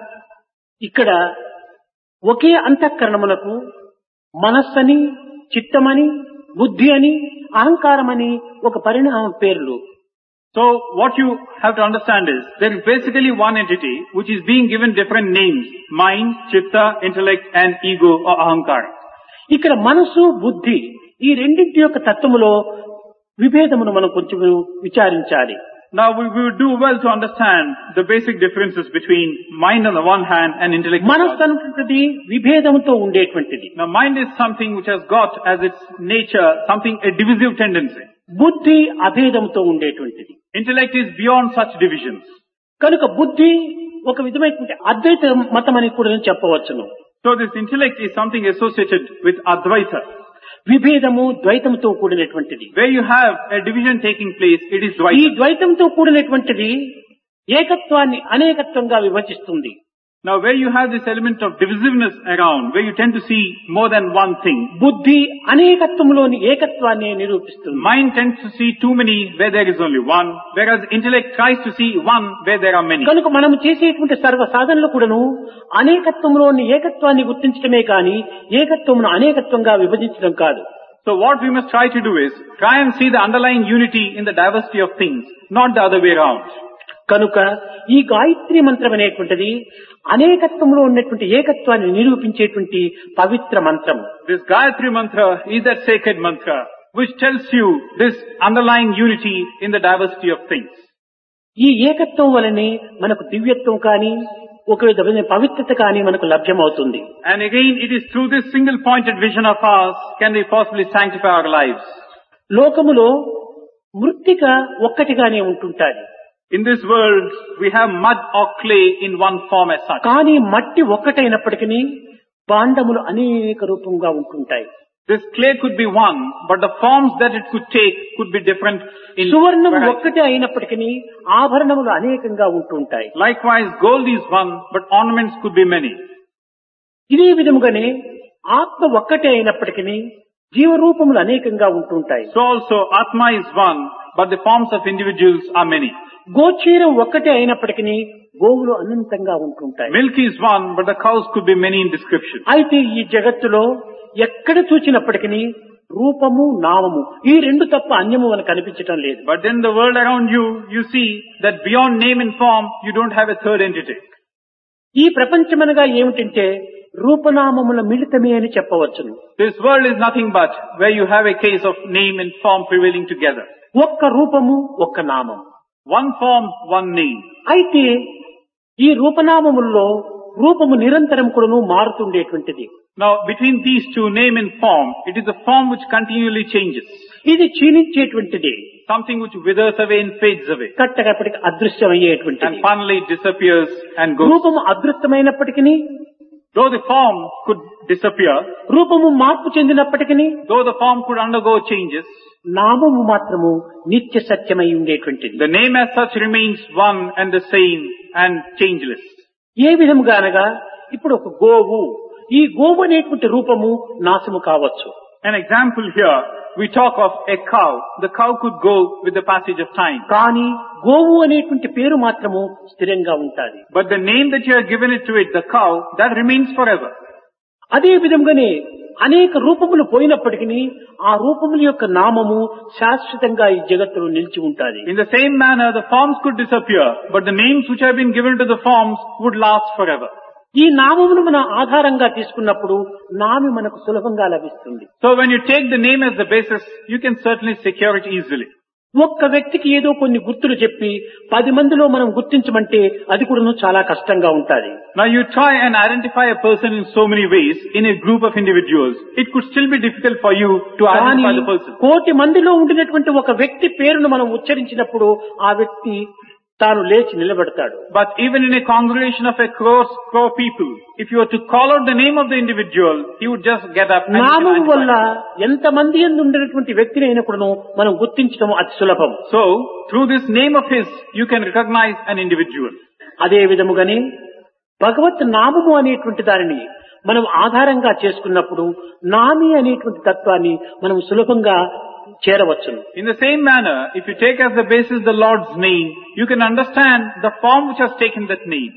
ఇక్కడ ఒకే అంతఃకరణమునకు మనస్సని, చిత్తమని, బుద్ధి అని, అహంకారమని ఒక పరిణామ పేర్లు. So what you have to understand is, there is basically one entity which is being given different names: mind, chitta, intellect and ego or ahankara. ఇక్కడ మనసు, బుద్ధి ఈ రెండింటి యొక్క తత్వములో విభేదమును మనం కొంచెం విచారించాలి. Now we would do well to understand the basic differences between mind on the one hand and intellect. మనస్సు అనేటువంటిది విభేదముతో ఉండేటువంటిది. Now mind is something which has got as its nature something a divisive tendency. బుద్ధి అభేదంతో ఉండేటువంటిది. Intellect is beyond such divisions. కనుక బుద్ధి ఒక విధమైనటువంటి అద్వైత మతం అని కూడా చెప్పవచ్చును. So this intellect is something associated with Advaita. విభేదము ద్వైతంతో కూడినటువంటిది. Where you have a division taking place, it is ఈ Dvaita. ద్వైతంతో కూడినటువంటిది ఏకత్వాన్ని అనేకత్వంగా విభజిస్తుంది. Now where you have this element of divisiveness around, where you tend to see more than one thing, బుద్ధి అనేకత్వంలోని ఏకత్వాన్ని నిరూపిస్తుంది. mind tends to see too many where there is only one, whereas intellect tries to see one where there are many. కనుక మనం చేసేటువంటి సర్వ సాధనలు కూడాను అనేకత్వంలోని ఏకత్వాన్ని గుర్తించడమే కానీ ఏకత్వమును అనేకత్వంగా విభజించడం కాదు. So what we must try to do is, try and see the underlying unity in the diversity of things, not the other way around. కనుక ఈ గాయత్రి మంత్రం అనేటువంటిది అనేకత్వంలో ఉన్నటువంటి ఏకత్వాన్ని నిరూపించేటువంటి పవిత్ర మంత్రం. This Gayatri mantra is that sacred mantra which tells you this underlying unity in the diversity of things. ఈ ఏకత్వం వలనే మనకు దివ్యత్వం కానీ ఒక విధమైన పవిత్రత కానీ మనకు లభ్యమవుతుంది. And again, it is through this single pointed vision of ours can we possibly sanctify our lives. లోకములో మృత్తిక ఒక్కటిగానే ఉంటుంటాది. In this world, we have mud or clay in one form as such. కానీ మట్టి ఒక్కటైనప్పటికీ భాండములు అనేక రూపంగా ఉంటుంటాయి. This clay could be one, but the forms that it could take could be different in సువర్ణం variety. ఒక్కటే అయినప్పటికీ ఆభరణములు అనేకంగా ఉంటుంటాయి. Likewise, gold is one, but ornaments could be many. ఇదే విధముగానే ఆత్మ ఒక్కటే అయినప్పటికీ జీవరూపములు అనేకంగా ఉంటుంటాయి. So also, Atma is one, but the forms of individuals are many. గోచీరం ఒక్కటే అయినప్పటికీ గోవులు అనంతంగా ఉంటుంటాయి. Milk is one, but the cows could be many in description. అయితే ఈ జగత్తులో ఎక్కడ చూచినప్పటికీ రూపము నామము ఈ రెండు తప్ప అన్యము మనకు కనిపించటం లేదు. But in the world around you, you see that beyond name and form, you don't have a third entity. ఈ ప్రపంచమనగా ఏమిటంటే రూపనామముల మిళితమే అని చెప్పవచ్చును. This world is nothing but where you have a case of name and form prevailing together. ఒక్క రూపము ఒక్క నామం. One form, one name. అయితే ఈ రూపనామముల్లో రూపము నిరంతరం కూడాను మారుతుండేటువంటిది. Now, between these two, name and form, it is a form which continually changes. ఇది క్షీణించేటువంటిది. Something which withers away and fades away. కట్టకప్పటికి అదృశ్యమయ్యేటువంటిది. And finally it disappears and goes. రూపము అదృశ్యమైనప్పటికీ Though the form could disappear, రూపము మార్పు చెందినప్పటికీ though the form could undergo changes, నామము మాత్రము నిత్య సత్యమై ఉండేటువంటిది. the name as such remains one and the same and changeless. ఏ విధముగా అనగా ఇప్పుడు ఒక గోవు, ఈ గోవు అనేటువంటి రూపము నాశము కావచ్చు. An example here, we talk of a cow. The cow could go with the passage of time. కానీ గోవు అనేటువంటి పేరు మాత్రము స్థిరంగా ఉంటాది. But the name that you have given it to it, the cow, that remains forever. అదే విధంగానే అనేక రూపములు పోయినప్పటికీ ఆ రూపముల యొక్క నామము శాశ్వతంగా ఈ జగత్తులో నిలిచి ఉంటాది. In the same manner, the forms could disappear, but the names which have been given to the forms would last forever. ఈ నామమును మన ఆధారంగా తీసుకున్నప్పుడు నామి మనకు సులభంగా లభిస్తుంది. So when you take the name as the basis, you can certainly secure it easily. ఒక్క వ్యక్తికి ఏదో కొన్ని గుర్తులు చెప్పి పది మందిలో మనం గుర్తించమంటే అది కూడా చాలా కష్టంగా ఉంటాది. Now you try and identify a person in so many ways in a group of individuals. It could still be difficult for you to identify the person. కోటి మందిలో ఉండినటువంటి ఒక వ్యక్తి పేరును మనం ఉచ్చరించినప్పుడు ఆ వ్యక్తి తాను లేచి నిలబడతాడు. But even in a congregation of a crore, crore people, if you were to call out the name of the individual, he would just get up and నామం వల్ల identify. ఎంత మంది యందు ఉండినటువంటి వ్యక్తిని అయినా కూడా మనం గుర్తించడం అతి సులభం. So through this name of his, you can recognize an individual. అదే విధముగానే భగవత్ నామము అనేటువంటి దానిని మనం ఆధారంగా చేసుకున్నప్పుడు నామి అనేటువంటి తత్వాన్ని మనం సులభంగా చేరవచ్చును. In the same manner, if you take as the basis the Lord's name, you can understand the form which has taken that name.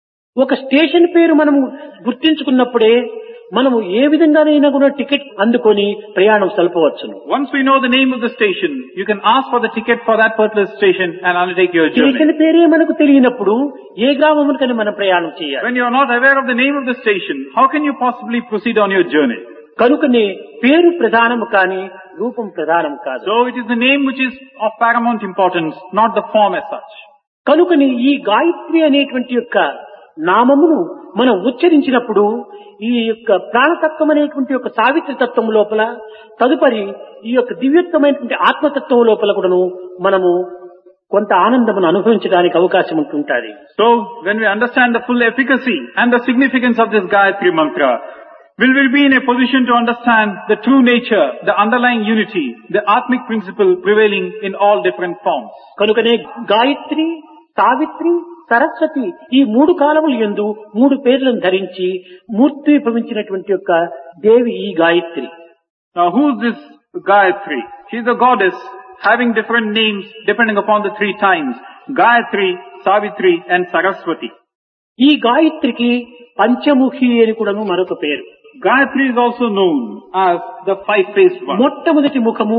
ఒక స్టేషన్ పేరు మనము గుర్తించుకున్నప్పుడే మనము ఏ విధంగానైనా కూడా టికెట్ అందుకొని ప్రయాణం సల్పవచ్చును. Once we know the name of the station, you can ask for the ticket for that particular station and undertake your journey. Station పేరే మనకు తెలియనప్పుడు ఏ గ్రామమునకని మనం ప్రయాణం చేయాలి? When you are not aware of the name of the station, how can you possibly proceed on your journey? కనుకనే పేరు ప్రధానము కానీ రూపం ప్రధానం కాదు. So it is the name which is of paramount importance, not the form as such. కనుకని ఈ గాయత్రి అనేటువంటి యొక్క నామమును మనం ఉచ్చరించినప్పుడు ఈ యొక్క ప్రాణతత్వం అనేటువంటి యొక్క సావిత్రి తత్వం లోపల తదుపరి ఈ యొక్క దివ్యత్వమైనటువంటి ఆత్మతత్వం లోపల కూడాను మనము కొంత ఆనందమును అనుభవించడానికి అవకాశం ఉంటుంటుంది. So, when we understand the full efficacy and the significance of this Gayatri mantra, will we be in a position to understand the true nature, the underlying unity, the Atmic principle prevailing in all different forms. కనుకనే గాయత్రి, సావిత్రి, సరస్వతి ఈ మూడు కాలములు యందు మూడు పేర్లను ధరించి మూర్తిభవించినటువంటి యొక్క దేవి ఈ Gayatri. Now, who is this Gayatri? She is a goddess having different names depending upon the three times. Gayatri, Savitri and Saraswati. ఈ గాయత్రికి పంచముఖి అని కూడాను మరొక పేరు. Gayatri is also known as the five-faced one. మొట్టమొదటి ముఖము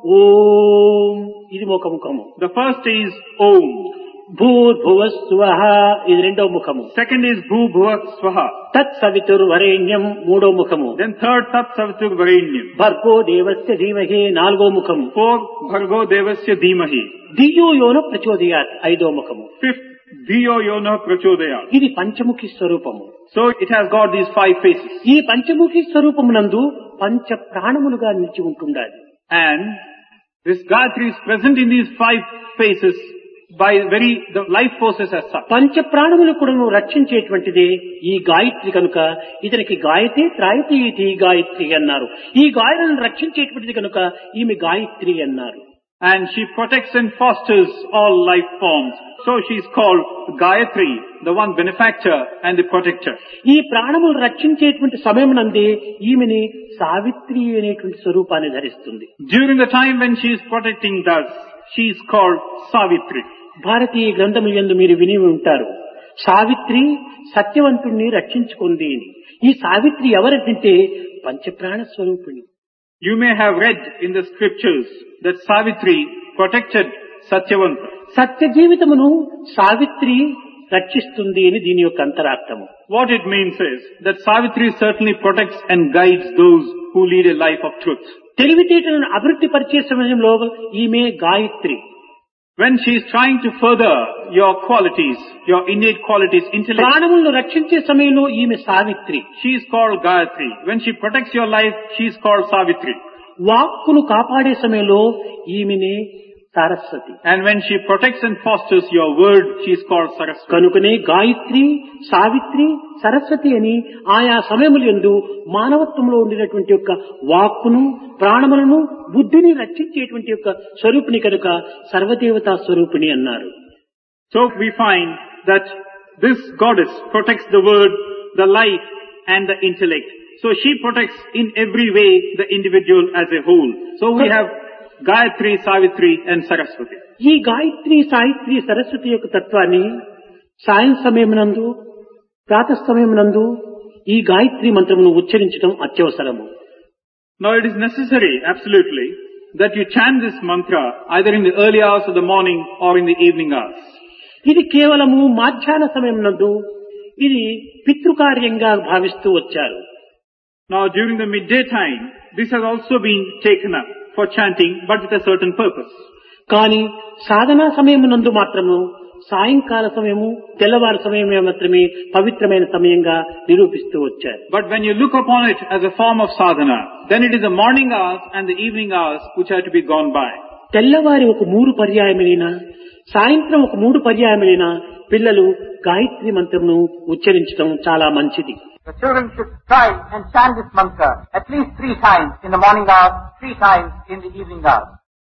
ఓం, ఇది ఒక ముఖము. The first is Om. భూర్భువస్సువః, ఇది రెండో ముఖము. Second is Bhu Bhuva Swaha. తత్ సవితుర్వరేణ్యం, మూడో ముఖము. Then third Tat Savitur Varenyam. భర్గో దేవస్య ధీమహి, నాలుగో ముఖము. Fourth Bhargo Devasya Dhimahi. దియో యోన ప్రచోదయాత్, ఐదో ముఖము. Fifth Dhiyo Yona Prachodayat. ఇది పంచముఖి స్వరూపము. So it has got these five faces. ఈ పంచముఖి స్వరూపమునందు పంచ ప్రాణములుగా నిలిచి ఉంటుండాలి. And this Gayatri is present in these five faces by very the life forces as such. పంచ ప్రాణములు కూడాను రక్షించేటువంటిదే ఈ గాయత్రి కనుక ఇతనికి గాయతే త్రాయతి ఇది గాయత్రి అన్నారు. ఈ గాయలను రక్షించేటువంటిది కనుక ఈమె గాయత్రి అన్నారు. And she protects and fosters all life forms. So she is called Gayatri, the one benefactor and the protector. ఈ ప్రాణములు రక్షించేటువంటి సమయమునందే ఈమెని సావిత్రి అనేటువంటి స్వరూపాన్ని ధరిస్తుంది. During the time when she is protecting us, she is called Savitri. భారతీయ గ్రంథముల యందు మీరు విని ఉంటారు, సావిత్రి సత్యవంతుణ్ణి రక్షించుకుంది అని. ఈ సావిత్రి ఎవరంటే పంచప్రాణ స్వరూపిణి. You may have read in the scriptures that Savitri protected Satyavanta. సత్య జీవితమును సావిత్రి రక్షిస్తుంది అని దీని యొక్క అంతరార్థము. What it means is that Savitri certainly protects and guides those who lead a life of truth. తెలివితేటలను అభివృద్ధి పరిచే సమయంలో ఈమె Gayatri. When she is trying to further your qualities, your innate qualities, intellect, ప్రాణములను రక్షించే సమయంలో ఈమె Savitri. she is called Gayatri. When she protects your life, she is called Savitri. వాక్కును కాపాడే సమయంలో ఈమెనే Saraswati. And when she protects and fosters your word, she is called Saraswati. కనుకనే గాయత్రి, సావిత్రి, సరస్వతి అని ఆయా సమయములందు మానవత్వంలో ఉండినటువంటి యొక్క వాక్కును, ప్రాణములను, బుద్ధిని రక్షించేటువంటి యొక్క స్వరూపిణి కనుక సర్వదేవతా స్వరూపిణి అన్నారు. So we find that this goddess protects the word, the life and the intellect. So she protects in every way the individual as a whole. So we have Gayatri, Savitri and Saraswati. ఈ గాయత్రి, సావిత్రి, సరస్వతి యొక్క తత్వాన్ని సాయం సమయమునందు, ప్రాతః సమయమునందు ఈ Gayatri మంత్రమును ఉచ్చరించడం అత్యవసరము. Now it is necessary, absolutely, that you chant this mantra either in the early hours of the morning or in the evening hours. ఇది కేవలము మాధ్యాహ్న సమయమునందు ఇది పితృకార్యంగా భావిస్తూ వచ్చారు. Now during the midday time, this has also been taken up for chanting, but with a certain purpose. కానీ సాధనా సమయమునందు మాత్రము సాయంకాల సమయము, తెల్లవారు సమయమే మాత్రమే పవిత్రమైన సమయంగా నిరూపిస్తూ వచ్చారు. But when you look upon it as a form of sadhana, then it is the morning hours and the evening hours which are to be gone by. తెల్లవారి ఒక మూడు పర్యాయములైన, సాయంత్రం ఒక మూడు పర్యాయములైన పిల్లలు గాయత్రి మంత్రమును ఉచ్చరించడం చాలా మంచిది. The children should try and chant this mantra at least three times in the morning hours, three times in the evening hours.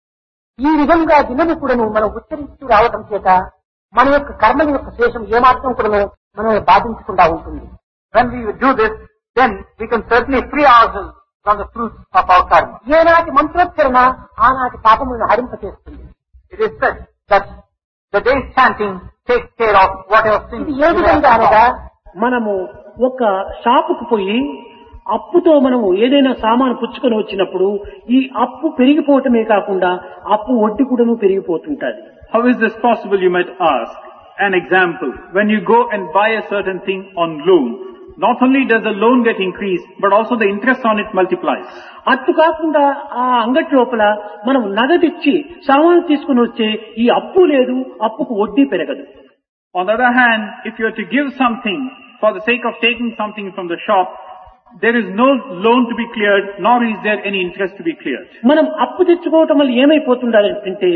ఈ విధంగా దినము కూడాను మనం ఉచ్చరిస్తూ రావడం చేత మన యొక్క కర్మల యొక్క శేషం ఏమాత్రం కూడాను మనల్ని బాధించకుండా ఉంటుంది. When we do this, then we can certainly free ourselves from the fruits of our karma. ఏనాటి మంత్రోచ్చరణ ఆనాటి పాపములను హరింపచేస్తుంది. It is said that the day's chanting takes care of whatever sins ఇది you ఏ have విధంగా అనగా performed. మనము ఒక షాపుకు పోయి అప్పుతో మనము ఏదైనా సామాను పుచ్చుకొని వచ్చినప్పుడు ఈ అప్పు పెరిగిపోవటమే కాకుండా అప్పు వడ్డీ కూడాను పెరిగిపోతుంటది. How is this possible, you might ask? An example, when you go and buy a certain thing on loan, not only does the loan get increased, but also the interest on it multiplies. అట్టు కాకుండా ఆ అంగటి లోపల మనం నగదిచ్చి సామాను తీసుకుని వచ్చే ఈ అప్పు లేదు, అప్పుకు వడ్డీ పెరగదు. On the other hand, if you are to give something for the sake of taking something from the shop, there is no loan to be cleared, nor is there any interest to be cleared. మనం అప్పు తెచ్చుకోవటం వల్ల ఏమైపోతుండాలంటే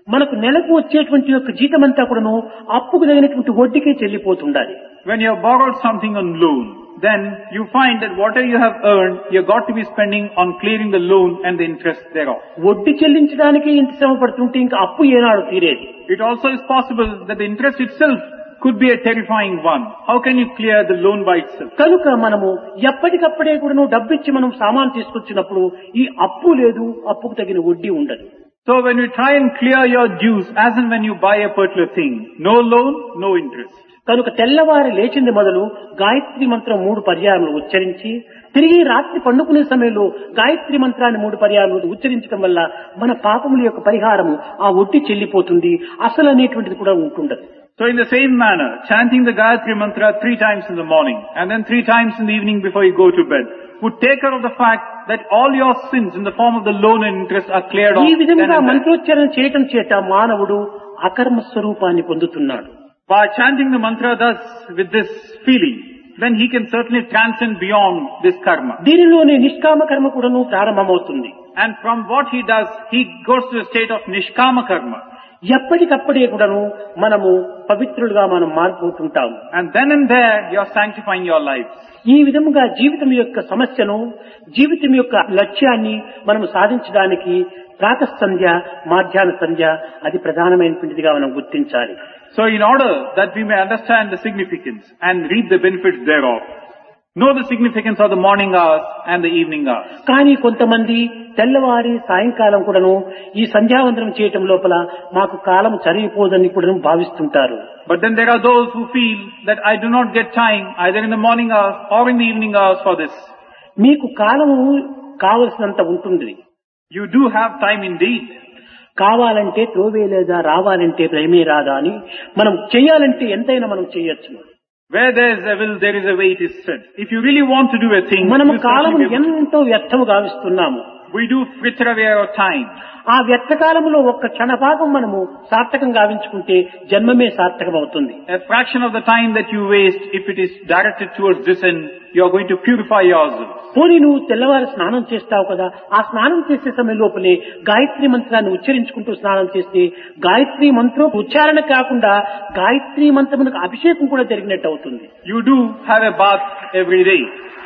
మనకు నెలకు వచ్చేటువంటి యొక్క జీతం అంతా కూడాను అప్పుకు తగినటువంటి వడ్డీకే చెల్లిపోతుండాలి. When you have borrowed something on loan, then you find that whatever you have earned, you've got to be spending on clearing the loan and the interest thereof. వడ్డీ చెల్లించడానికి ఇంత శ్రమ పడుతుంటే ఇంకా అప్పు ఏనాడు తీరేది? It also is possible that the interest itself could be a terrifying one. How can you clear the loan by itself? కనుక మనము ఎప్పటికప్పుడే కూడాను డబ్బిచ్చి మనం సామాను తీసుకొచ్చినప్పుడు ఈ అప్పు లేదు, అప్పుకు తగిన వడ్డీ ఉండదు. So when you try and clear your dues, as and when you buy a particular thing, no loan, no interest. కనుక తెల్లవారి లేచింది మొదలు గాయత్రి మంత్రం మూడు పర్యాయములు ఉచ్చరించి తిరిగి రాత్రి పండుకునే సమయంలో గాయత్రి మంత్రాన్ని మూడు పర్యాయములు ఉచ్చరించడం వల్ల మన పాపముల యొక్క పరిహారము ఆ వడ్డీ చెల్లిపోతుంది, అసలు అనేటువంటిది కూడా ఉంటుండదు. So in the same manner, chanting the Gayatri Mantra three times in the morning and then three times in the evening before you go to bed would take care of the fact that all your sins in the form of the loan and interest are cleared off. ఈ విధంగా then and there. మంత్రోచ్చారణ చేయటం చేత మానవుడు అకర్మ స్వరూపాన్ని పొందుతున్నాడు. By chanting the mantra thus with this feeling, then he can certainly transcend beyond this karma. దీనిలోనే నిష్కామ కర్మ కూడాను ప్రారంభమవుతుంది. And from what he does, he goes to a state of nishkama karma. ఎప్పటికప్పుడే కూడాను మనము పవిత్రులుగా మనం మారిపోతుంటాము. And then and there, you are sanctifying your lives. ఈ విధముగా జీవితం యొక్క సమస్యను, జీవితం యొక్క లక్ష్యాన్ని మనం సాధించడానికి ప్రాతః సంధ్య, మాధ్యాహ్న సంధ్య అది ప్రధానమైనటువంటిదిగా మనం గుర్తించాలి. So in order that we may understand the significance and reap the benefits thereof, know the significance of the morning hours and the evening hours. కానీ కొంతమంది తెల్లవారి సాయంకాలం కూడాను ఈ సంధ్యావందనం చేయటం లోపల మాకు కాలం సరిపోదని కూడా భావిస్తుంటారు. But then there are those who feel that I do not get time either in the morning hours or in the evening hours for this. మీకు కాలము కావలసినంత ఉంటుంది. You do have time indeed. కావాలంటే త్రోవే లేదా, రావాలంటే ప్రేమే రాదా అని మనం చేయాలంటే ఎంతైనా మనం చేయొచ్చు. Where there is a will, there is a way, it is said. If you really want to do a thing, మనము you కాలమును certainly be able to. ఎంతో వ్యర్థము గావిస్తున్నాము. We do fritter away our time. ఆ వ్యర్థ కాలంలో ఒక్క క్షణభాగం మనము సార్థకం గావించుకుంటే జన్మమే సార్థకం అవుతుంది. A fraction of the time that you waste, if it is directed towards this end, you are going to purify yourself. పోనీ నువ్వు తెల్లవారు స్నానం చేస్తావు కదా, ఆ స్నానం చేసే సమయం లోపలే గాయత్రి మంత్రాన్ని ఉచ్చరించుకుంటూ స్నానం చేస్తే గాయత్రి మంత్రం ఉచ్చారణ కాకుండా గాయత్రి మంత్రమునకు అభిషేకం కూడా జరిగినట్టు అవుతుంది. You do have a bath every day.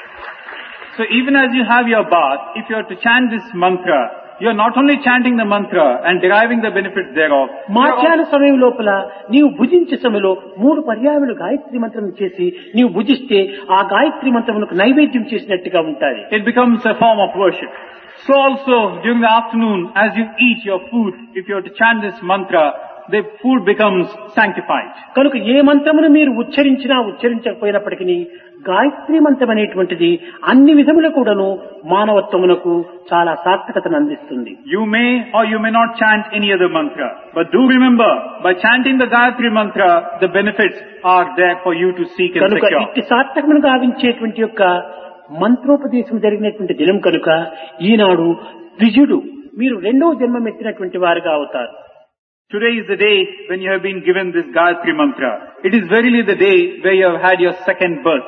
So even as you have your bath, if you are to chant this mantra, you are not only chanting the mantra and deriving the benefits thereof. మాధ్యాహ్న సమయం లోపల నీవు భుజించే సమయంలో మూడు పర్యాయములు గాయత్రి మంత్రం చేసి నీవు భుజిస్తే ఆ గాయత్రి మంత్రమునకు నైవేద్యం చేసినట్టుగా ఉంటాయి. It becomes a form of worship. So also during the afternoon, as you eat your food, if you are to chant this mantra, the food becomes sanctified. కనుక ఏ మంత్రమును మీరు ఉచ్చరించినా ఉచ్చరించకపోయినప్పటికీ గాయత్రి మంత్రం అనేటువంటిది అన్ని విధముల కూడాను మానవత్వమునకు చాలా సార్థకతను అందిస్తుంది. You may or you may not chant any other mantra, but do remember, by chanting the Gayatri mantra, the benefits are there for you to seek and కనుక secure. ఇట్టి సార్థకమును గావించేటువంటి యొక్క మంత్రోపదేశం జరిగినటువంటి దినం కనుక ఈనాడు ద్విజుడు మీరు రెండవ జన్మం ఎత్తినటువంటి వారుగా అవుతారు. Today is the day when you have been given this Gayatri mantra. It is verily the day where you have had your second birth.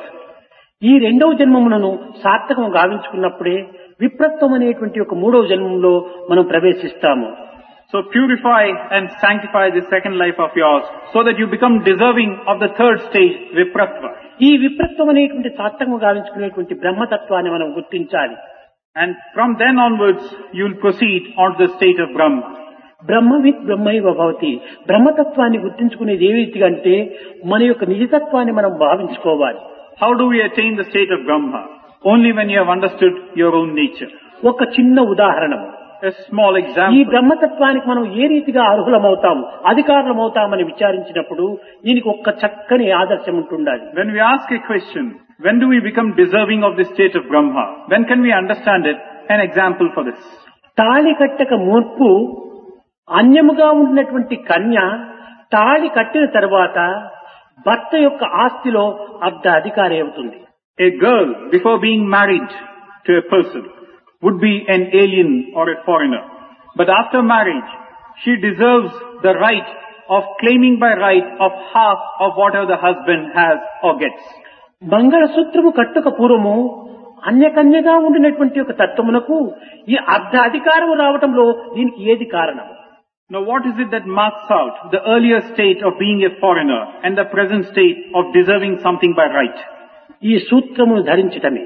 ఈ రెండవ జన్మములను సార్థకం గావించుకున్నప్పుడే విప్రత్వం అనేటువంటి ఒక మూడవ జన్మంలో మనం ప్రవేశిస్తాము. So purify and sanctify this second life of yours so that you become deserving of the third stage, Vipratva. ఈ విప్రత్వం అనేటువంటి సార్థకం గావించుకునేటువంటి బ్రహ్మతత్వాన్ని మనం గుర్తించాలి. And from then onwards, you will proceed on to the state of Brahma. బ్రహ్మవిత్ బ్రహ్మైవ భవతి. బ్రహ్మతత్వాన్ని గుర్తించుకునేది ఏ రీతిగా అంటే మన యొక్క నిజతత్వాన్ని మనం భావించుకోవాలి. How do we attain the state of Brahma? Only when you have understood your own nature. ఒక చిన్న ఉదాహరణము, A small ఈ example. బ్రహ్మతత్వానికి మనం ఏ రీతిగా అర్హులమవుతాము, అధికారులమవుతామని విచారించినప్పుడు దీనికి ఒక్క చక్కని ఆదర్శం ఉంటుండాలి. When we ask a question, when do we become deserving of the state of Brahma? When can we understand it? An example for this. తాళి కట్టక మున్పు అన్యముగా ఉన్నటువంటి కన్య తాళి కట్టిన తర్వాత భర్త యొక్క ఆస్తిలో అర్ధ అధికారి అవుతుంది. A girl, before being married to a person, would be an alien or a foreigner. But after marriage, she deserves the right of claiming by right of half of whatever the husband has or gets. మంగళసూత్రము కట్టుక పూర్వము అన్యకన్యగా ఉండినటువంటి ఒక తత్వమునకు ఈ అర్ధ అధికారము రావటంలో దీనికి ఏది కారణం? Now what is it that marks out the earlier state of being a foreigner and the present state of deserving something by right? ఈ సూత్రమును ధరించటమే.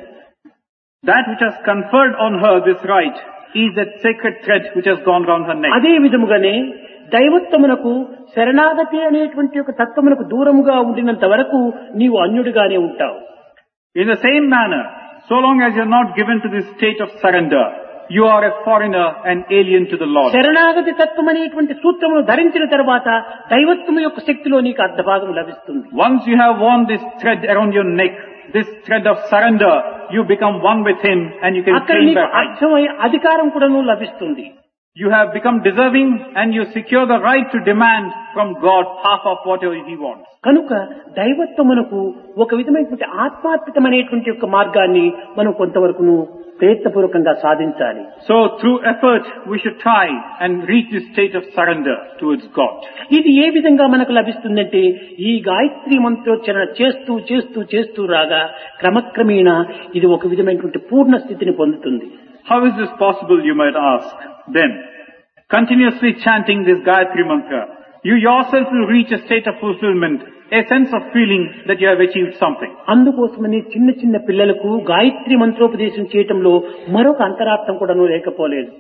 That which has conferred on her this right is that sacred thread which has gone round her neck. అదే విధముగానే దైవత్వమునకు శరణాగతి అనేటువంటి ఒక తత్వమునకు దూరముగా ఉండినంత వరకు నీవు అన్యుడిగానే ఉంటావు. In the same manner, so long as you are not given to this state of surrender, you are a foreigner and alien to the Lord. శరణాగతి తత్వం అనేటువంటి సూత్రమును ధరించిన తర్వాత దైవత్వము యొక్క శక్తిలో నీకు అర్ధభాగం లభిస్తుంది. Once you have worn this thread around your neck, this thread of surrender, you become one with Him and you can అక్కడ claim నీకు that right. అర్థమై అధికారం కూడాను లభిస్తుంది. You have become deserving and you secure the right to demand from God half of whatever He wants. కనుక దైవత్వమునకు ఒక విధమైనటువంటి ఆత్మార్పితమైనటువంటి యొక్క మార్గాన్ని మనం కొంతవరకును ప్రయత్నపూర్వకంగా సాధించాలి. So through effort we should try and reach this state of surrender towards God. ఇది ఏ విధంగా మనకు లభిస్తుందంటే ఈ గాయత్రి మంత్రోచ్చరణ చేస్తూ చేస్తూ చేస్తూ రాగా క్రమక్రమేణా ఇది ఒక విధమైనటువంటి పూర్ణ స్థితిని పొందుతుంది. How is this possible, you might ask? Then, continuously chanting this Gayatri mantra, you yourself will reach a state of fulfillment, a sense of feeling that you have achieved something. అందుకోసమని చిన్న చిన్న పిల్లలకు గాయత్రి మంత్రోపదేశం చేయటంలో మరొక అంతరార్థం కూడాను లేకపోలేదు.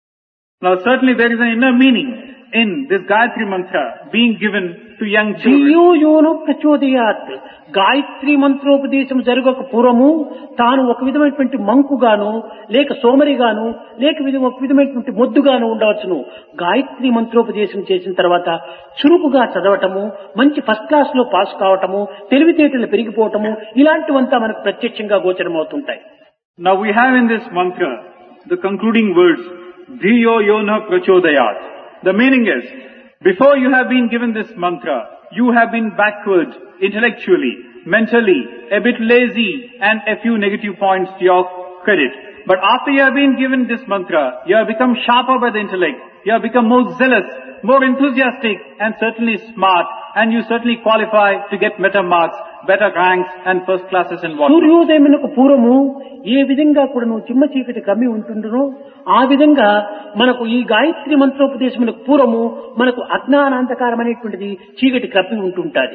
Now certainly there is an inner meaning in this Gayatri mantra being given to young children. ధియో యోనో ప్రచోదయాత్. గాయత్రి మంత్రోపదేశం జరగక పూర్వము తాను ఒక విధమైనటువంటి మంకుగాను లేక సోమరిగాను లేక విధ- ఒక విధమైనటువంటి మొద్దుగాను ఉండవచ్చును. గాయత్రి మంత్రోపదేశం చేసిన తర్వాత చురుకుగా చదవటము, మంచి ఫస్ట్ క్లాస్ లో పాస్ కావటము, తెలివితేటలు పెరిగిపోవటము ఇలాంటివంతా మనకు ప్రత్యక్షంగా గోచరమవుతుంటాయి. Now we have in this mantra the concluding words, Dhiyo Yona Prachodayat. The meaning is, before you have been given this mantra, you have been backward intellectually, mentally, a bit lazy and a few negative points to your credit. But after you have been given this mantra, you have become sharper by the intellect, you have become more zealous, more enthusiastic and certainly smart, and you certainly qualify to get better marks, better ranks and first classes and whatnot. సూర్యోదయమునకు పూర్వము ఏ విధంగా కూడా నువ్వు చిమ్మ చీకటి కమ్మి ఉంటుండునో ఆ విధంగా మనకు ఈ గాయత్రి మంత్రోపదేశమునకు పూర్వము మనకు అజ్ఞానాంధకారమైనటువంటిది చీకటి కప్పి ఉంటుంటాది.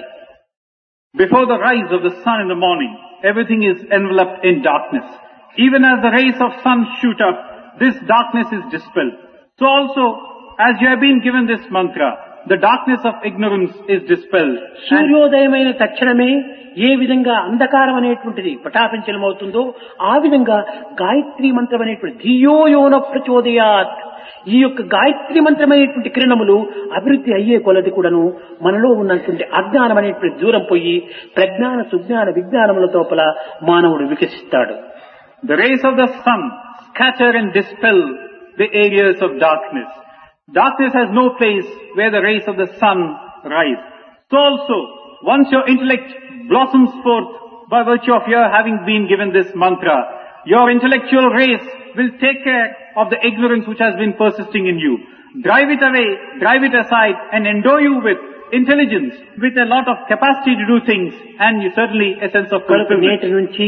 Before the rise of the sun in the morning, everything is enveloped in darkness. Even as the rays of sun shoot up, this darkness is dispelled. So also, as you have been given this mantra, the darkness of ignorance is dispelled. And సూర్యోదయమైన తక్షణమే ఏ విధంగా అంధకారం అనేటువంటిది పటాపించలమవుతుందో ఆ విధంగా గాయత్రి మంత్రం అనేటువంటి ధియో యోన ప్రచోదయాత్. ఈ యొక్క గాయత్రి మంత్రమైనటువంటి కిరణములు అభివృద్ధి అయ్యే కొలది కూడాను మనలో ఉన్నటువంటి అజ్ఞానం అనేటువంటి దూరం పోయి ప్రజ్ఞాన సుజ్ఞాన విజ్ఞానముల తోపల మానవుడు వికసిస్తాడు. the rays of the sun scatter and dispel the areas of darkness. Darkness has no place where the rays of the sun rise. So also, once your intellect blossoms forth by virtue of your having been given this mantra, your intellectual race will take care of the ignorance which has been persisting in you. Drive it away, drive it aside and endow you with intelligence, with a lot of capacity to do things and you certainly a sense of కనుక fulfillment. నేటి నుంచి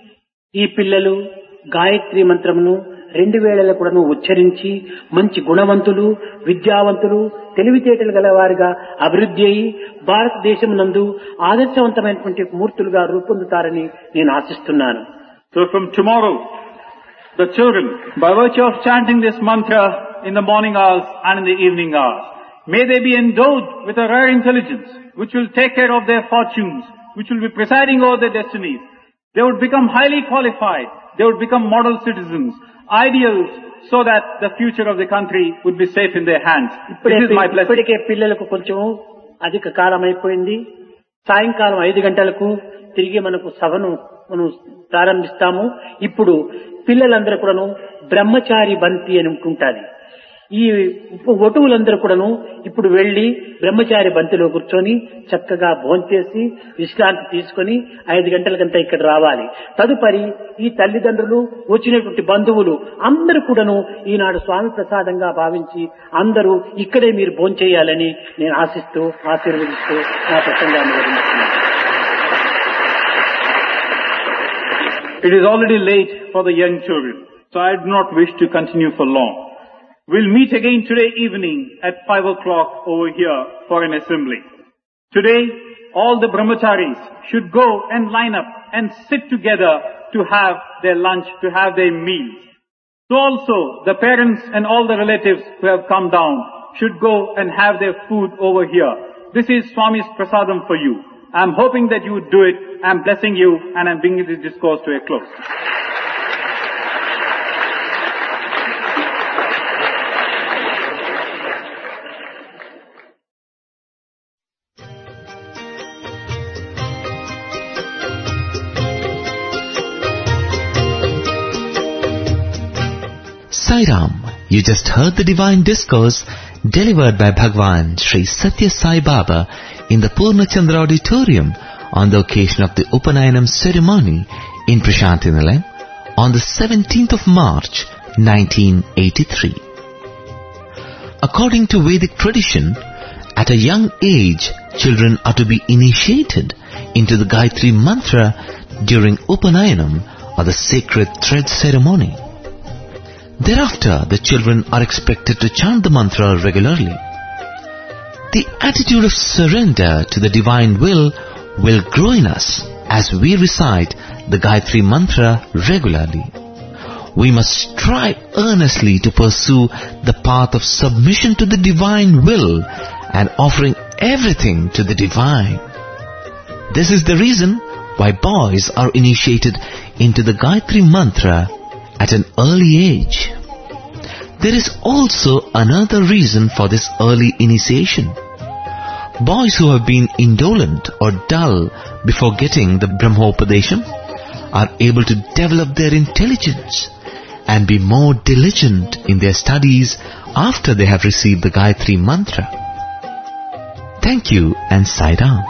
ఈ పిల్లలు గాయత్రి మంత్రమును రెండు వేళల కూడాను ఉచ్చరించి మంచి గుణవంతులు, విద్యావంతులు, తెలివితేటలు గల వారిగా అభివృద్ధి అయి భారతదేశం నందు ఆదర్శవంతమైనటువంటి మూర్తులుగా రూపొందుతారని నేను ఆశిస్తున్నాను. So from tomorrow, the children, by virtue of chanting this mantra in the morning hours and in the evening hours, may they be endowed with a rare intelligence which will take care of their fortunes, which will be presiding over their destinies. They would become highly qualified. They would become model citizens, ideals, so that the future of the country would be safe in their hands. ఇప్పుడే This is my blessing. ఇప్పటికే పిల్లలకు కొంచెం అధిక కాలం అయిపోయింది. సాయంకాలం ఐదు గంటలకు తిరిగి మనకు సభను మనం ప్రారంభిస్తాము. ఇప్పుడు పిల్లలందరూ కూడాను బ్రహ్మచారి బంతి అని ఉంటుంటాది. ఈ వటువులందరూ కూడాను ఇప్పుడు వెళ్లి బ్రహ్మచారి బంతిలో కూర్చొని చక్కగా భోంచేసి విశ్రాంతి తీసుకొని ఐదు గంటలకంతా ఇక్కడ రావాలి. తదుపరి ఈ తల్లిదండ్రులు వచ్చినటువంటి బంధువులు అందరూ కూడాను ఈనాడు స్వామి ప్రసాదంగా భావించి అందరూ ఇక్కడే మీరు భోంచేయాలని నేను ఆశిస్తూ ఆశీర్వదిస్తూ నా ప్రసంగాన్ని వివరిస్తున్నాను. It is already late for the young children, so I do not wish to continue for long. We'll meet again today evening at five o'clock over here for an assembly. Today, all the brahmacharis should go and line up and sit together to have their lunch, to have their meals. So also, the parents and all the relatives who have come down should go and have their food over here. This is Swami's prasadam for you. I'm hoping that you would do it. I'm blessing you and I'm bringing this discourse to a close. Sai Ram, you just heard the divine discourse delivered by Bhagwan Sri Satya Sai Baba in the Purnachandra Auditorium on the occasion of the Upanayanam ceremony in Prasanthi Nilayam on the seventeenth of March nineteen eighty-three. According to Vedic tradition, at a young age, children are to be initiated into the Gayatri Mantra during Upanayanam or the sacred thread ceremony. Thereafter, the children are expected to chant the mantra regularly. The attitude of surrender to the divine will will grow in us as we recite the Gayatri Mantra regularly. We must strive earnestly to pursue the path of submission to the divine will and offering everything to the divine. This is the reason why boys are initiated into the Gayatri Mantra at an early age. There is also another reason for this early initiation. Boys who have been indolent or dull before getting the Brahmopadesham are able to develop their intelligence and be more diligent in their studies after they have received the Gayatri Mantra. Thank you and Sai Ram.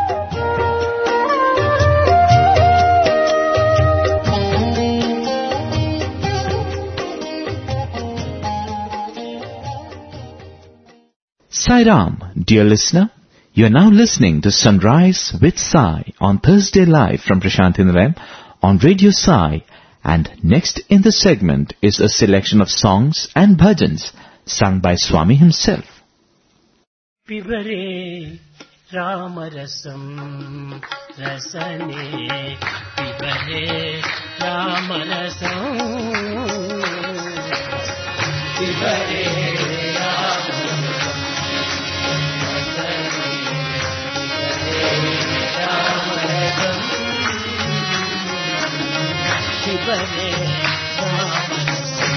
Sai Ram, dear listener, you are now listening to Sunrise with Sai on Thursday live from Prasanthi Nilayam on Radio Sai, and next in the segment is a selection of songs and bhajans sung by Swami himself. Pibare Ramarasam Rasane Pibare Ramarasam Pibare Pibare Ramarasam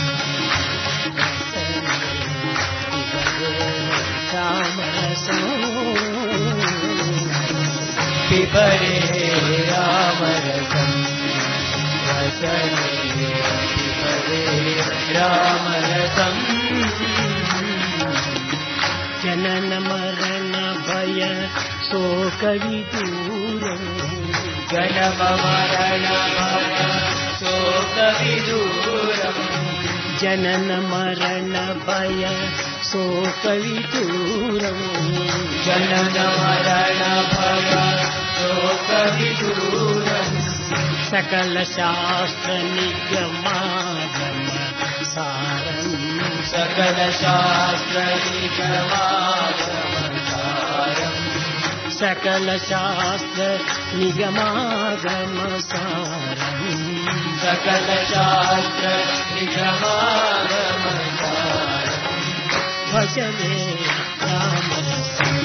Rasane Pibare Ramarasam Janana Marana Bhaya Soka Viduram Janama Marana Bhaya Soka Viduram Janana Marana Bhaya Soka Viduram Janana Marana Bhaya Soka Viduram Sakala Shastra Nigamagama Saram Sakala Shastra Nigamagama Saram Sakala Shastra Nigamagama Saram Sakala Shastra Nigamagama Saram Bhajane Ramarasam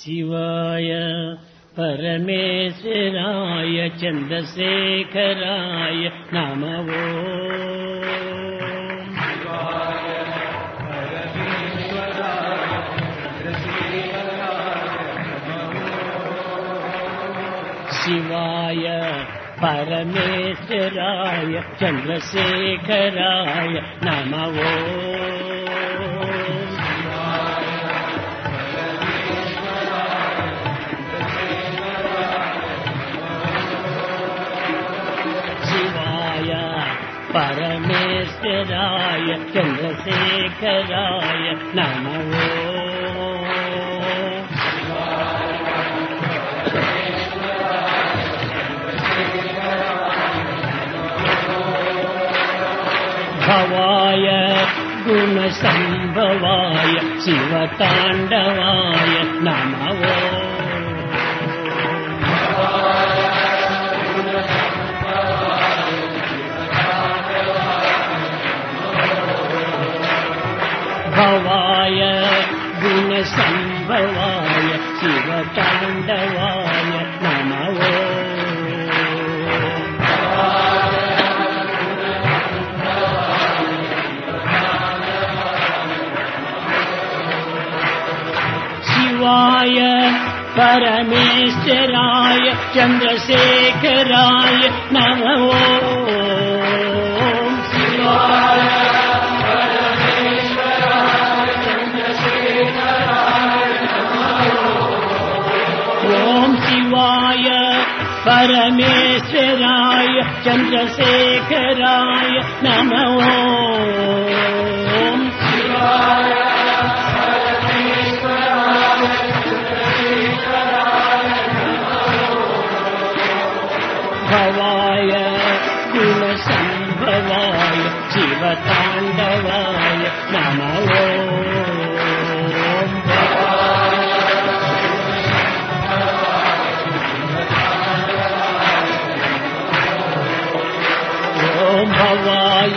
శివాయ పరమేశ్వరాయ చంద్రశేఖరాయ నమో. శివాయ పరమేశ్వరాయ చంద్రశేఖరాయ నమో. శివాయ పరమేశ్వరాయ చంద్రశేఖరాయ నమో. భవాయ గుణసంభవాయ శివతాండవాయ నమో. భవాయ గుణసంభవాయ శివతాండవాయ నమో. శివాయ పరమేశ్వరాయ చంద్రశేఖరాయ నమో. శివాయ పరమేశ్వరాయ చంద్రశేఖరాయ నమో. ఓం శివాయ పరమేశ్వరాయ చంద్రశేఖరాయ నమో. ఓం శివాయ భవాయ గుణసంభవాయ శివతాండవాయ నమో. ఓం భవాయ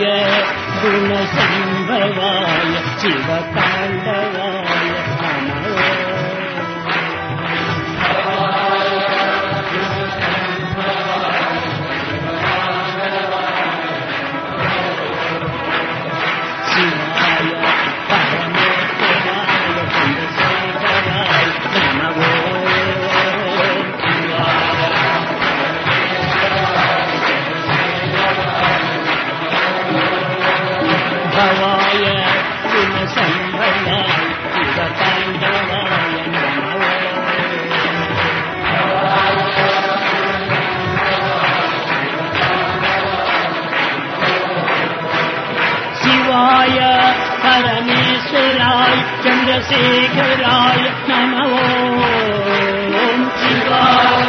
గుణసంభవాయ శివతాండవాయ నమో. భవాయ గుణసంభవాయ శివతాండవాయ నమో. శివాయ పరమేశ్వరాయ చంద్రశేఖరాయ నమో. శివాయ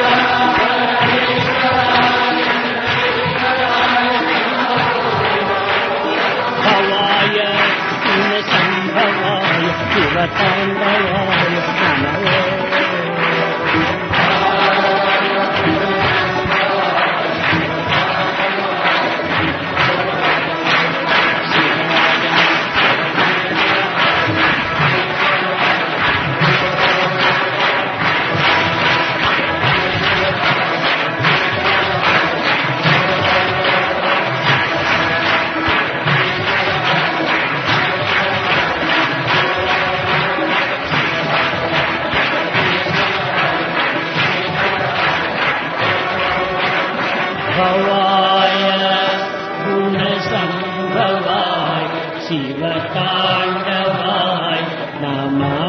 భవాయ గుణసంభవాయ శివతాండవాయ నమో. భవాయ గుణసంభవాయ శివతాండవాయ నమో.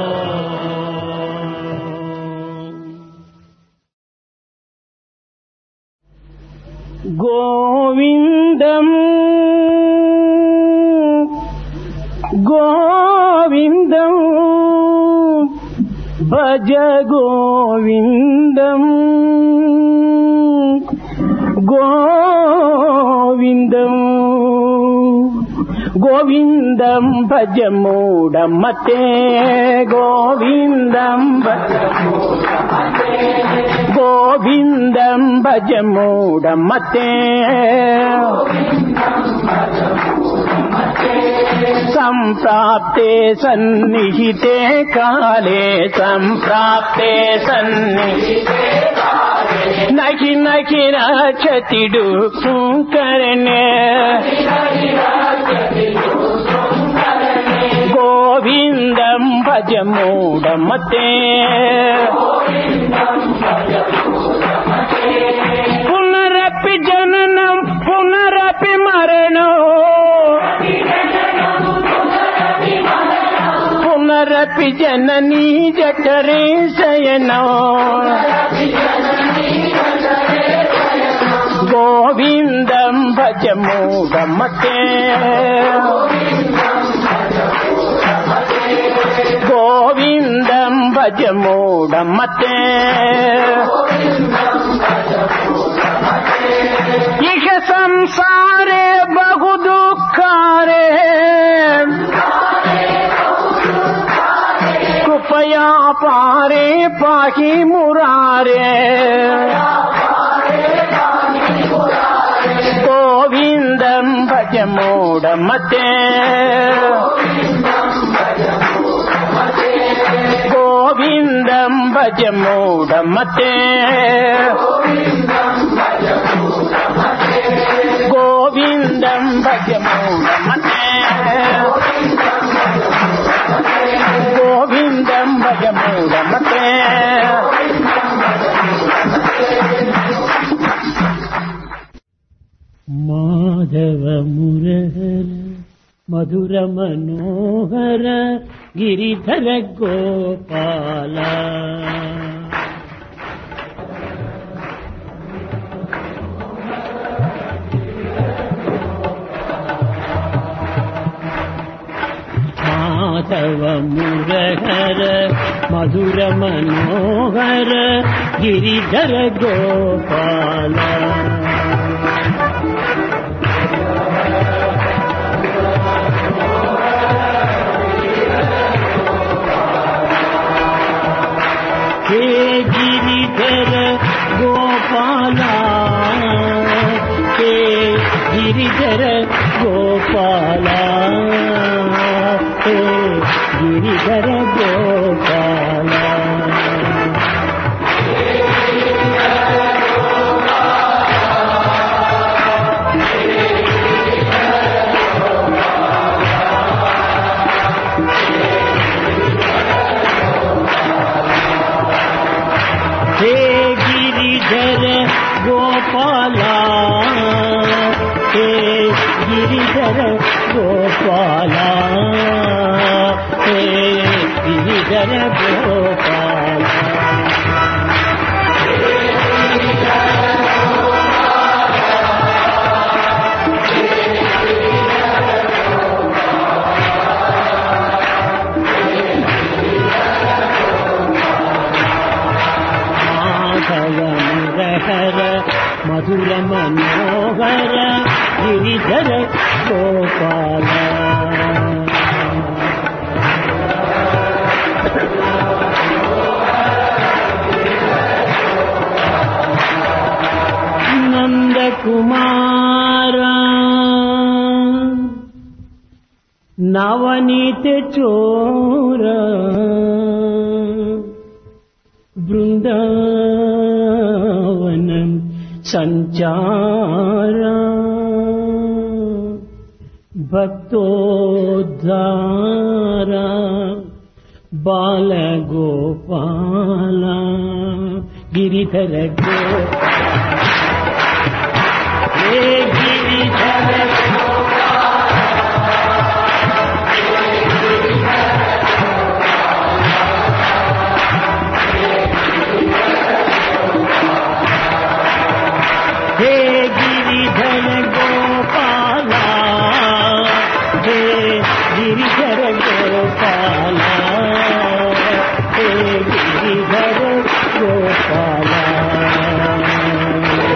గోవిందం గోవిందం భజ గోవిందం గోవిందం గోవిందం భజ మూఢమతే. గోవిందం భజ గోవిందం భజ మూఢమతే. సంప్రాప్తే సన్నిహితే కాలే సంప్రాప్తే సన్నిహితే నహి నహి రక్షతి దుఃఖం కరణే గోవిందం భజ మూఢమతే పునరపి జననం పునరపి మరణం పునరపి జననీ జఠరే శయనం గోవిందం భజ మూఢమతే గోవిందం భజ మూఢమతే ఇహ సంసారే బహు దుఃఖారే కృపయా పారే పాహి మురారే గోవిందం భజ మూఢమతే గోవిందం భజ మూఢమతే గోవిందం భజ మూఢమతే గోవిందం భజ మూఢమతే మాధవ మురహర మధుర మనోహర గిరిధర గోపాల మాధవ మురహర మధుర మనోహర గిరిధర గోపాల हे गिरिधर गोपाला हे गिरिधर गोपाला हे गिरिधर गोपाला हे गिरिधर गोपाला हे गिरिधर गोपाला हे गिरिधर गोपाला మురహర మధుర మనోహర గిరిధర గోపాల నందకుమార నవనీత చోర బృందావనం సంచార భక్తోద్ధార బాలగోపాల గిరిధర హే గిరిధర हे गिरिधर गोपाला हे गिरिधर गोपाला हे गिरिधर गोपाला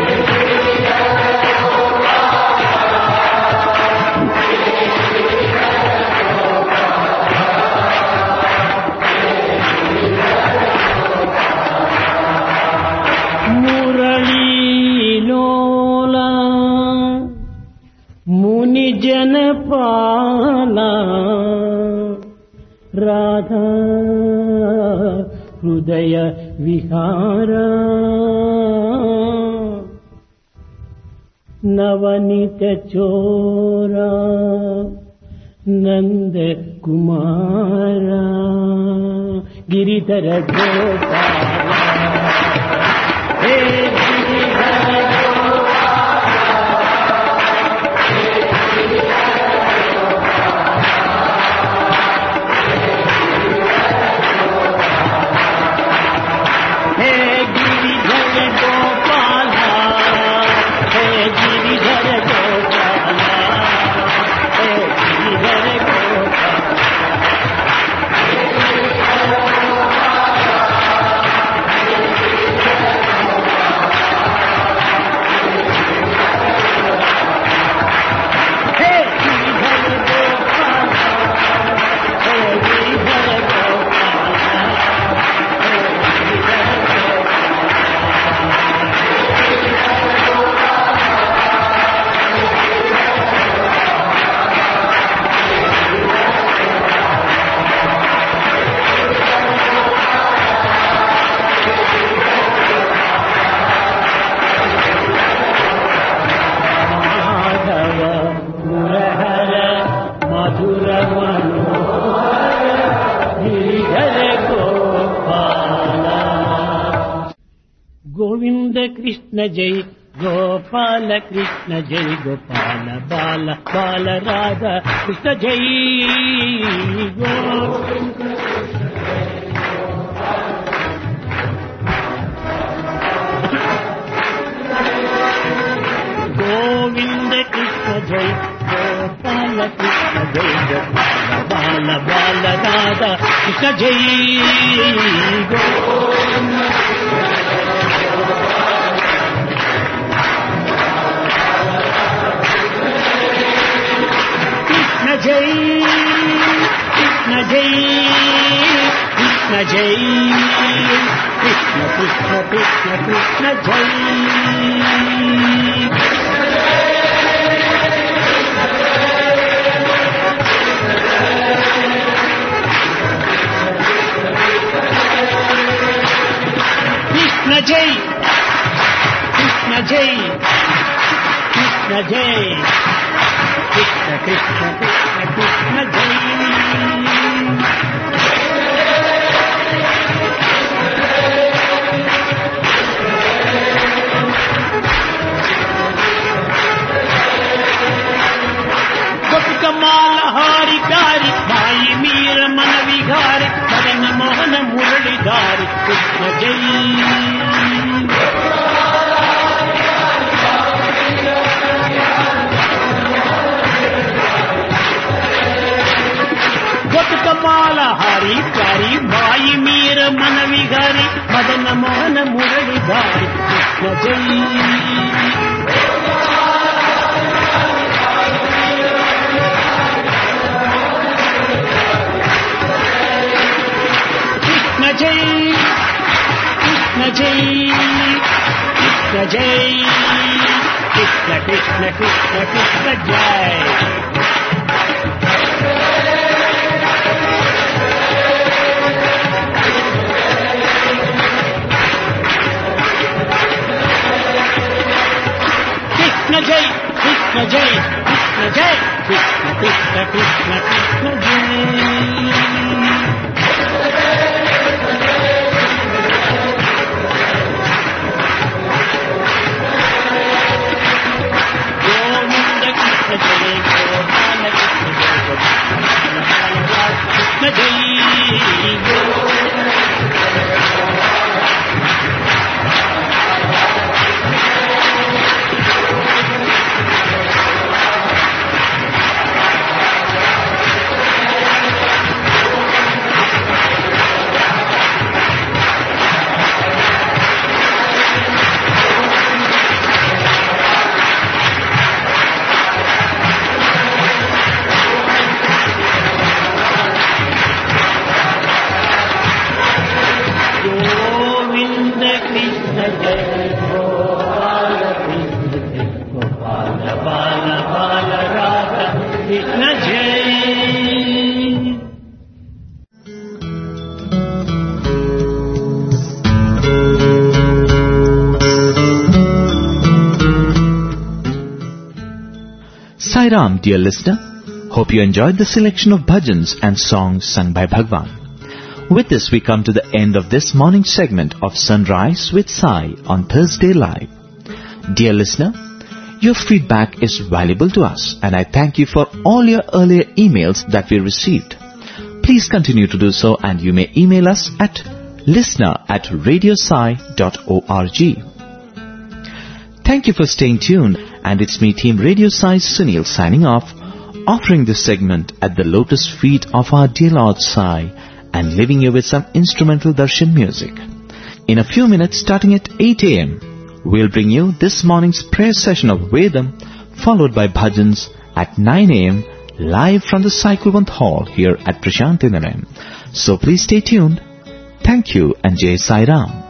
ముని జనపాల రాధా హృదయ విహారా నవనిత చోరా నంద కుమారా గిరిధర గోపాల హే గిరిధర గోవింద కృష్ణ జై గోపాల కృష్ణ జై గోపాల బాల బాల రాధా కృష్ణ జై గోవింద కృష్ణ జై గోపాల కృష్ణ జై గోపాల బాల బాల రాధా కృష్ణ జై జై కృష్ణ జై కృష్ణ జై కృష్ణ కృష్ణ కృష్ణ కృష్ణ జై కృష్ణ జై కృష్ణ జై కృష్ణ జై కృష్ణ కృష్ణ కృష్ణ కృష్ణ జై బతుకమాల హారి కారి భాయి మీర మన విహారి మదన మోహన మురళిధారి కృష్ణ జై బతుకమాల హారి కారి భాయి మీర మన విహారి మదన మోహన మురళిధారి కృష్ణ జై కృష్ణ జై కృష్ణ జై కృష్ణ జై కృష్ణ కృష్ణ కృష్ణ కృష్ణ జై కృష్ణ జై కృష్ణ జై కృష్ణ జై కృష్ణ కృష్ణ కృష్ణ కృష్ణ జై Govinda Krishna Sai Ram, dear listener. Hope you enjoyed the selection of bhajans and songs sung by Bhagwan. With this, we come to the end of this morning segment of Sunrise with Sai on Thursday Live. Dear listener, your feedback is valuable to us, and I thank you for all your earlier emails that we received. Please continue to do so, and you may email us at listener at radiosai dot org. Thank you for staying tuned, and it's me, Team Radio Sai Sunil, signing off, offering this segment at the lotus feet of our dear Lord Sai, and leaving you with some instrumental darshan music. In a few minutes, starting at eight a.m., we'll bring you this morning's prayer session of Vedam, followed by bhajans at nine a.m., live from the Sai Kulwant Hall here at Prashanti Nilayam. So please stay tuned. Thank you and Jai Sai Ram.